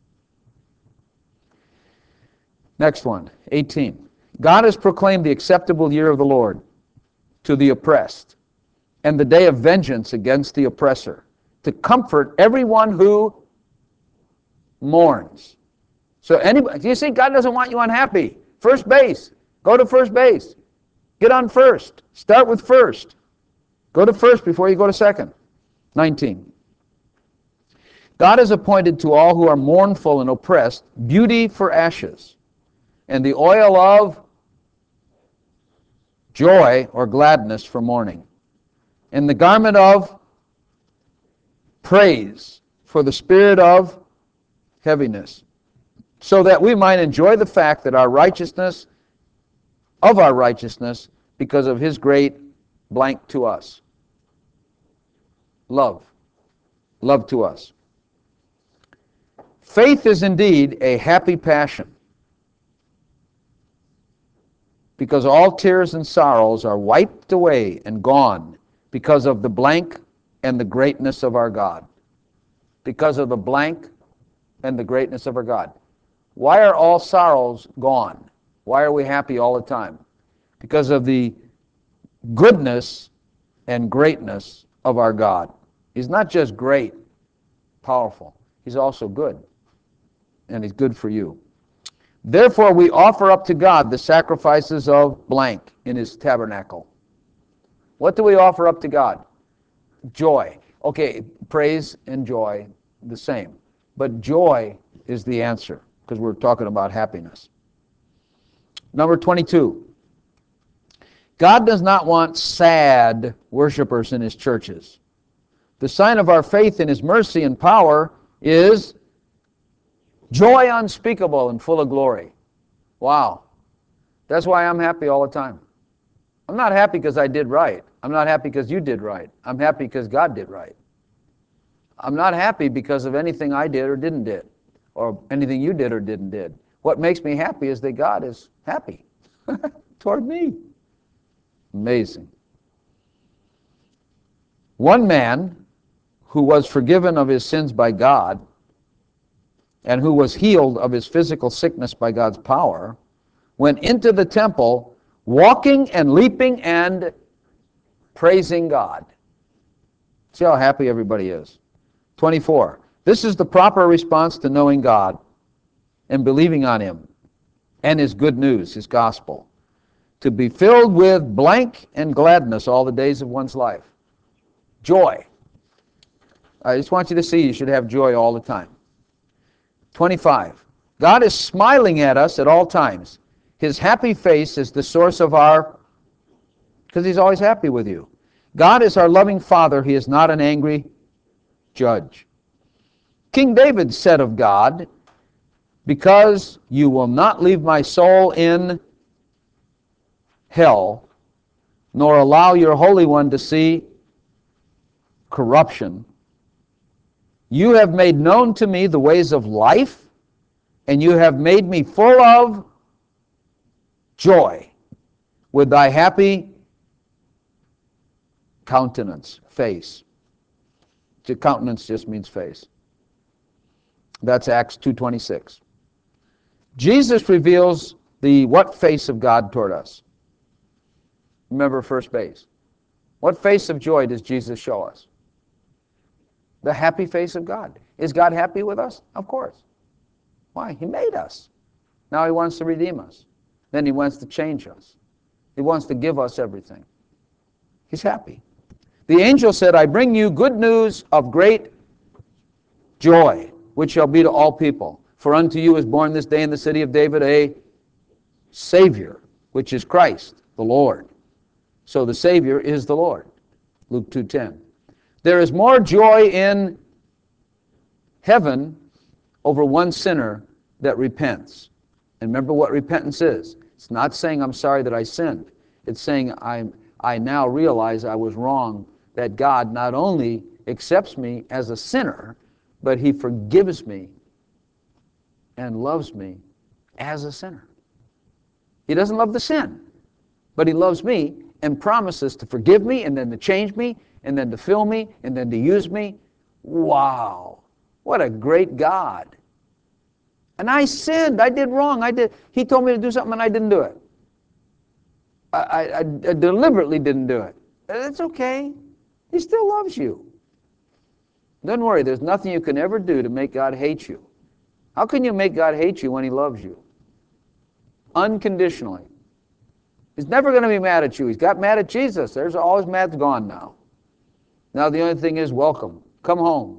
Next one, 18. God has proclaimed the acceptable year of the Lord to the oppressed, and the day of vengeance against the oppressor, to comfort everyone who mourns. So anybody, do you see, God doesn't want you unhappy. First base. Go to first base. Get on first. Start with first. Go to first before you go to second. 19. God has appointed to all who are mournful and oppressed beauty for ashes, and the oil of joy or gladness for mourning, and the garment of praise for the spirit of heaviness, so that we might enjoy the fact that our righteousness, because of his great blank to us. Love to us. Faith is indeed a happy passion, because all tears and sorrows are wiped away and gone because of the blank and the greatness of our God. Because of the blank and the greatness of our God. Why are all sorrows gone? Why are we happy all the time? Because of the goodness and greatness of our God. He's not just great, powerful. He's also good. And he's good for you. Therefore, we offer up to God the sacrifices of blank in his tabernacle. What do we offer up to God? Joy. Okay, praise and joy, the same. But joy is the answer, because we're talking about happiness. Number 22. God does not want sad worshipers in his churches. The sign of our faith in his mercy and power is joy unspeakable and full of glory. Wow. That's why I'm happy all the time. I'm not happy because I did right. I'm not happy because you did right. I'm happy because God did right. I'm not happy because of anything I did or didn't did, or anything you did or didn't did. What makes me happy is that God is happy toward me. Amazing. One man who was forgiven of his sins by God and who was healed of his physical sickness by God's power went into the temple walking and leaping and praising God. See how happy everybody is. 24. This is the proper response to knowing God and believing on him and his good news, his gospel. To be filled with blank and gladness all the days of one's life. Joy. I just want you to see you should have joy all the time. 25. God is smiling at us at all times. His happy face is the source of our, because he's always happy with you. God is our loving Father. He is not an angry judge. King David said of God, because you will not leave my soul in hell, nor allow your Holy One to see corruption, you have made known to me the ways of life, and you have made me full of joy with thy happy countenance, face. Countenance just means face. That's Acts 2:26. Jesus reveals the what face of God toward us. Remember first base. What face of joy does Jesus show us? The happy face of God. Is God happy with us? Of course. Why? He made us. Now he wants to redeem us. Then he wants to change us. He wants to give us everything. He's happy. The angel said, I bring you good news of great joy, which shall be to all people. For unto you is born this day in the city of David a Savior, which is Christ, the Lord. So the Savior is the Lord. Luke 2:10. There is more joy in heaven over one sinner that repents. And remember what repentance is. It's not saying I'm sorry that I sinned. It's saying I now realize I was wrong, that God not only accepts me as a sinner, but he forgives me and loves me as a sinner. He doesn't love the sin. But he loves me and promises to forgive me and then to change me and then to fill me and then to use me. Wow, what a great God. And I sinned. I did wrong. He told me to do something and I didn't do it. I deliberately didn't do it. It's okay. He still loves you. Don't worry, there's nothing you can ever do to make God hate you. How can you make God hate you when he loves you? Unconditionally. He's never going to be mad at you. He's got mad at Jesus. There's all his mad's gone now. Now the only thing is, welcome. Come home.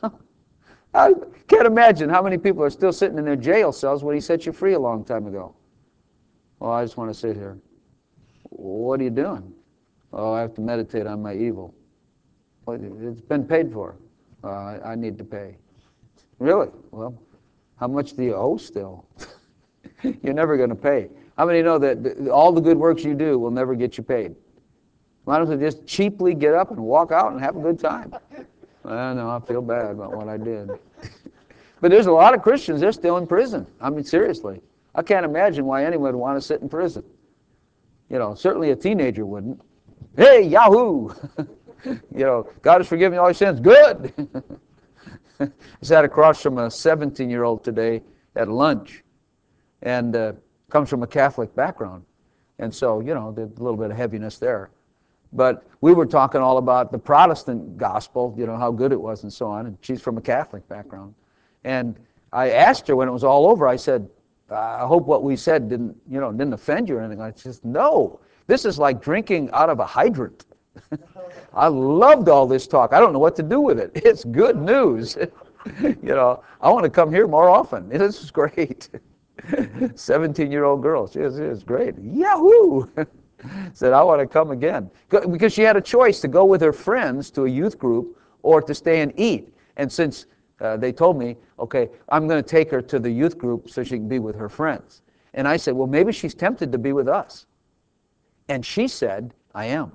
I can't imagine how many people are still sitting in their jail cells when he set you free a long time ago. Oh, I just want to sit here. What are you doing? Oh, I have to meditate on my evil. Well, it's been paid for. I need to pay. Really? Well, how much do you owe still? You're never going to pay. How many know that all the good works you do will never get you paid? Might as well just cheaply get up and walk out and have a good time. I know, I feel bad about what I did. But there's a lot of Christians, they're still in prison. I mean, seriously. I can't imagine why anyone would want to sit in prison. You know, certainly a teenager wouldn't. Hey, Yahoo! You know, God has forgiven you all your sins. Good! I sat across from a 17-year-old today at lunch, and comes from a Catholic background. And so, you know, there's a little bit of heaviness there. But we were talking all about the Protestant gospel, you know, how good it was and so on, and she's from a Catholic background. And I asked her when it was all over, I said, I hope what we said didn't offend you or anything. I said, no, this is like drinking out of a hydrant. I loved all this talk. I don't know what to do with it. It's good news. You know, I want to come here more often. This is great. 17-year-old girl. She is great. Yahoo! Said, I want to come again. Because she had a choice to go with her friends to a youth group or to stay and eat. And since they told me, okay, I'm going to take her to the youth group so she can be with her friends. And I said, well, maybe she's tempted to be with us. And she said, I am.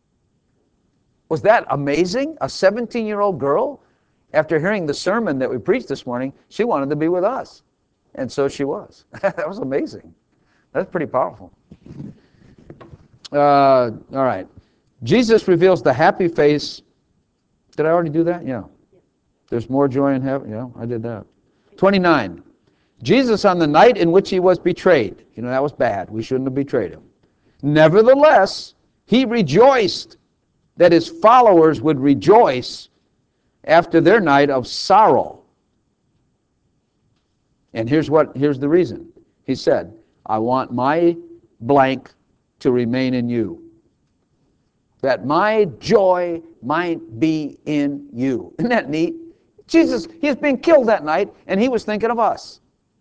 Was that amazing? A 17-year-old girl, after hearing the sermon that we preached this morning, she wanted to be with us. And so she was. That was amazing. That's pretty powerful. All right. Jesus reveals the happy face. Did I already do that? Yeah. There's more joy in heaven. Yeah, I did that. 29. Jesus on the night in which he was betrayed. You know, that was bad. We shouldn't have betrayed him. Nevertheless, he rejoiced that his followers would rejoice after their night of sorrow. And here's the reason. He said, I want my blank to remain in you, that my joy might be in you. Isn't that neat? Jesus, he was being killed that night, and he was thinking of us.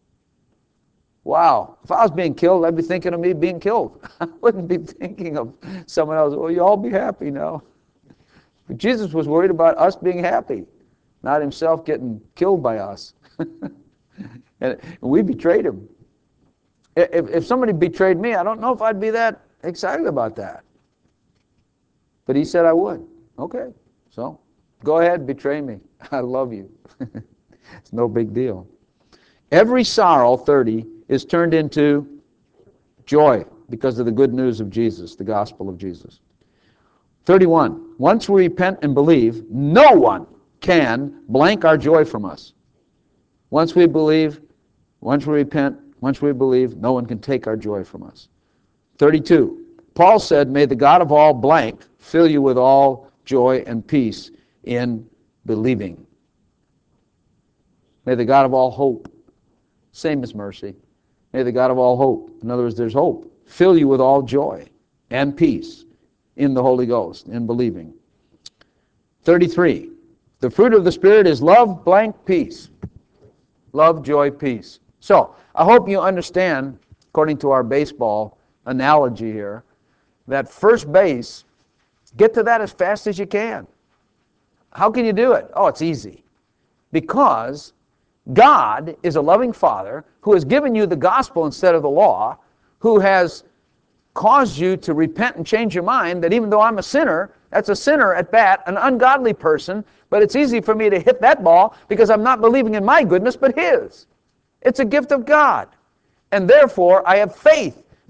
Wow. If I was being killed, I'd be thinking of me being killed. I wouldn't be thinking of someone else. Well, you all be happy now. But Jesus was worried about us being happy, not himself getting killed by us. And we betrayed him. If somebody betrayed me, I don't know if I'd be that excited about that. But he said I would. Okay, so go ahead, betray me. I love you. It's no big deal. Every sorrow, 30, is turned into joy because of the good news of Jesus, the gospel of Jesus. 31, once we repent and believe, no one can blank our joy from us. Once we believe, once we repent, once we believe, no one can take our joy from us. 32, Paul said, may the God of all blank fill you with all joy and peace in believing. May the God of all hope, same as mercy, may the God of all hope, in other words, there's hope, fill you with all joy and peace in the Holy Ghost, in believing. 33, the fruit of the Spirit is love, blank, peace. Love, joy, peace. So, I hope you understand, according to our baseball analogy here, that first base, get to that as fast as you can. How can you do it? Oh, it's easy. Because God is a loving Father who has given you the gospel instead of the law, who has caused you to repent and change your mind that even though I'm a sinner, that's a sinner at bat, an ungodly person, but it's easy for me to hit that ball because I'm not believing in my goodness but His. It's a gift of God. And therefore, I have faith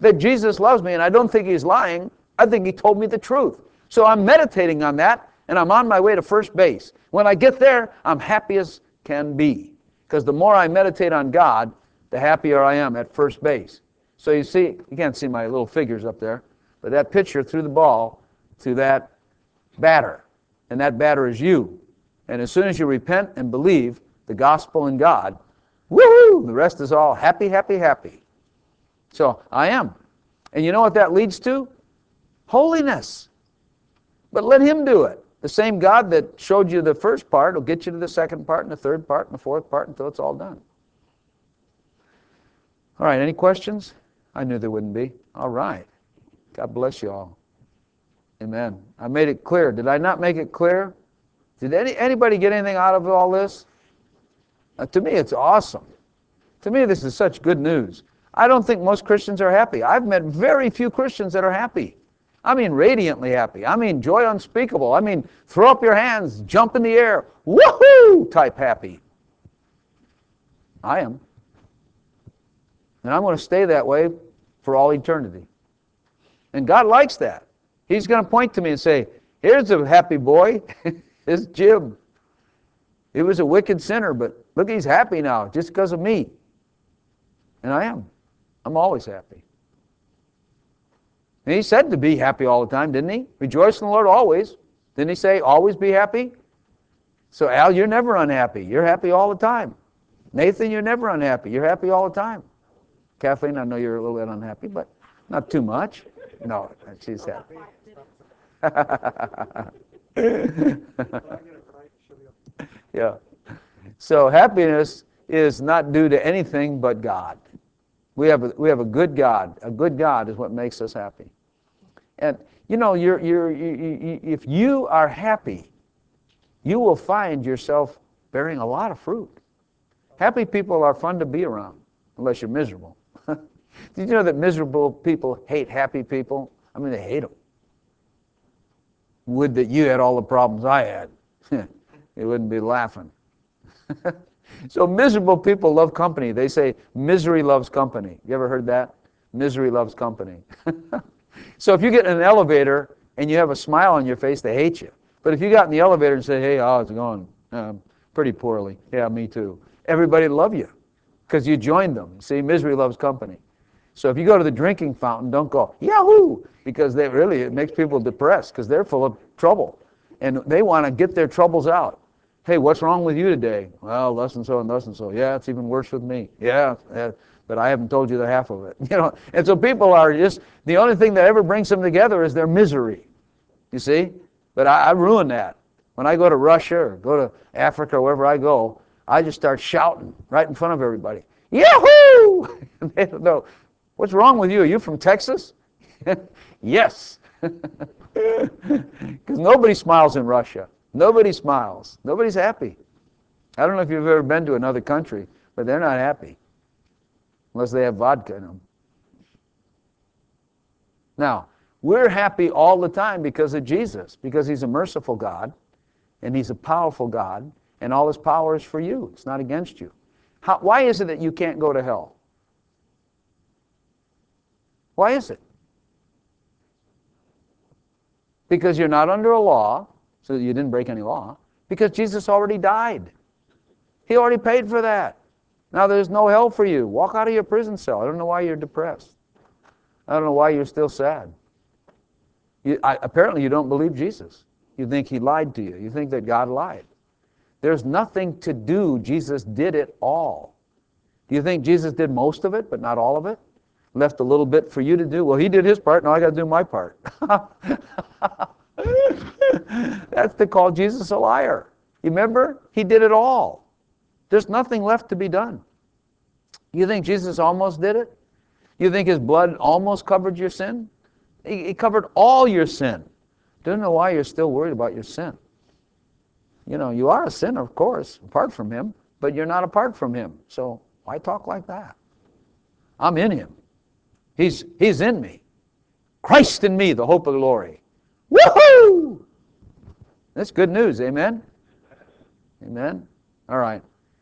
that Jesus loves me, and I don't think he's lying. I think he told me the truth. So I'm meditating on that, and I'm on my way to first base. When I get there, I'm happy as can be. Because the more I meditate on God, the happier I am at first base. So you see, you can't see my little figures up there, but that pitcher threw the ball to that batter, and that batter is you. And as soon as you repent and believe the gospel in God, woohoo, the rest is all happy, happy, happy. So I am. And you know what that leads to? Holiness. But let him do it. The same God that showed you the first part will get you to the second part and the third part and the fourth part until it's all done. All right, any questions? I knew there wouldn't be. All right. God bless you all. Amen. I made it clear. Did I not make it clear? Did anybody get anything out of all this? To me, it's awesome. To me, this is such good news. I don't think most Christians are happy. I've met very few Christians that are happy. I mean, radiantly happy. I mean, joy unspeakable. I mean, throw up your hands, jump in the air, woohoo type happy. I am. And I'm going to stay that way for all eternity. And God likes that. He's going to point to me and say, here's a happy boy. It's Jim. He was a wicked sinner, but look, he's happy now just because of me. And I am. I'm always happy. And he said to be happy all the time, didn't he? Rejoice in the Lord always. Didn't he say always be happy? So Al, you're never unhappy. You're happy all the time. Nathan, you're never unhappy. You're happy all the time. Kathleen, I know you're a little bit unhappy, but not too much. No, she's happy. Yeah. So happiness is not due to anything but God. We have a good God. A good God is what makes us happy. And you know, if you are happy, you will find yourself bearing a lot of fruit. Happy people are fun to be around, unless you're miserable. Did you know that miserable people hate happy people? I mean, they hate them. Would that you had all the problems I had. You wouldn't be laughing. So miserable people love company. They say misery loves company. You ever heard that? Misery loves company. So if you get in an elevator and you have a smile on your face, they hate you. But if you got in the elevator and say, hey, how's it going? Pretty poorly. Yeah, me too. Everybody will love you because you joined them. See, misery loves company. So if you go to the drinking fountain, don't go, yahoo, because it makes people depressed because they're full of trouble. And they want to get their troubles out. Hey, what's wrong with you today? Well, thus and so and thus and so. Yeah, it's even worse with me. Yeah, but I haven't told you the half of it. You know, and so people are just, the only thing that ever brings them together is their misery. You see? But I ruin that. When I go to Russia or go to Africa or wherever I go, I just start shouting right in front of everybody. Yahoo! And they don't know, what's wrong with you? Are you from Texas? Yes. Because nobody smiles in Russia. Nobody smiles. Nobody's happy. I don't know if you've ever been to another country, but they're not happy unless they have vodka in them. Now, we're happy all the time because of Jesus, because he's a merciful God, and he's a powerful God, and all his power is for you. It's not against you. Why is it that you can't go to hell? Why is it? Because you're not under a law, so you didn't break any law, because Jesus already died. He already paid for that. Now there's no hell for you. Walk out of your prison cell. I don't know why you're depressed. I don't know why you're still sad. Apparently you don't believe Jesus. You think he lied to you. You think that God lied. There's nothing to do. Jesus did it all. Do you think Jesus did most of it, but not all of it? Left a little bit for you to do? Well, he did his part. Now I got to do my part. That's to call Jesus a liar. You remember? He did it all. There's nothing left to be done. You think Jesus almost did it? You think his blood almost covered your sin? He covered all your sin. Don't know why you're still worried about your sin. You know, you are a sinner, of course, apart from him, but you're not apart from him. So why talk like that? I'm in him. He's in me. Christ in me, the hope of glory. Woohoo! That's good news, amen? Amen? All right.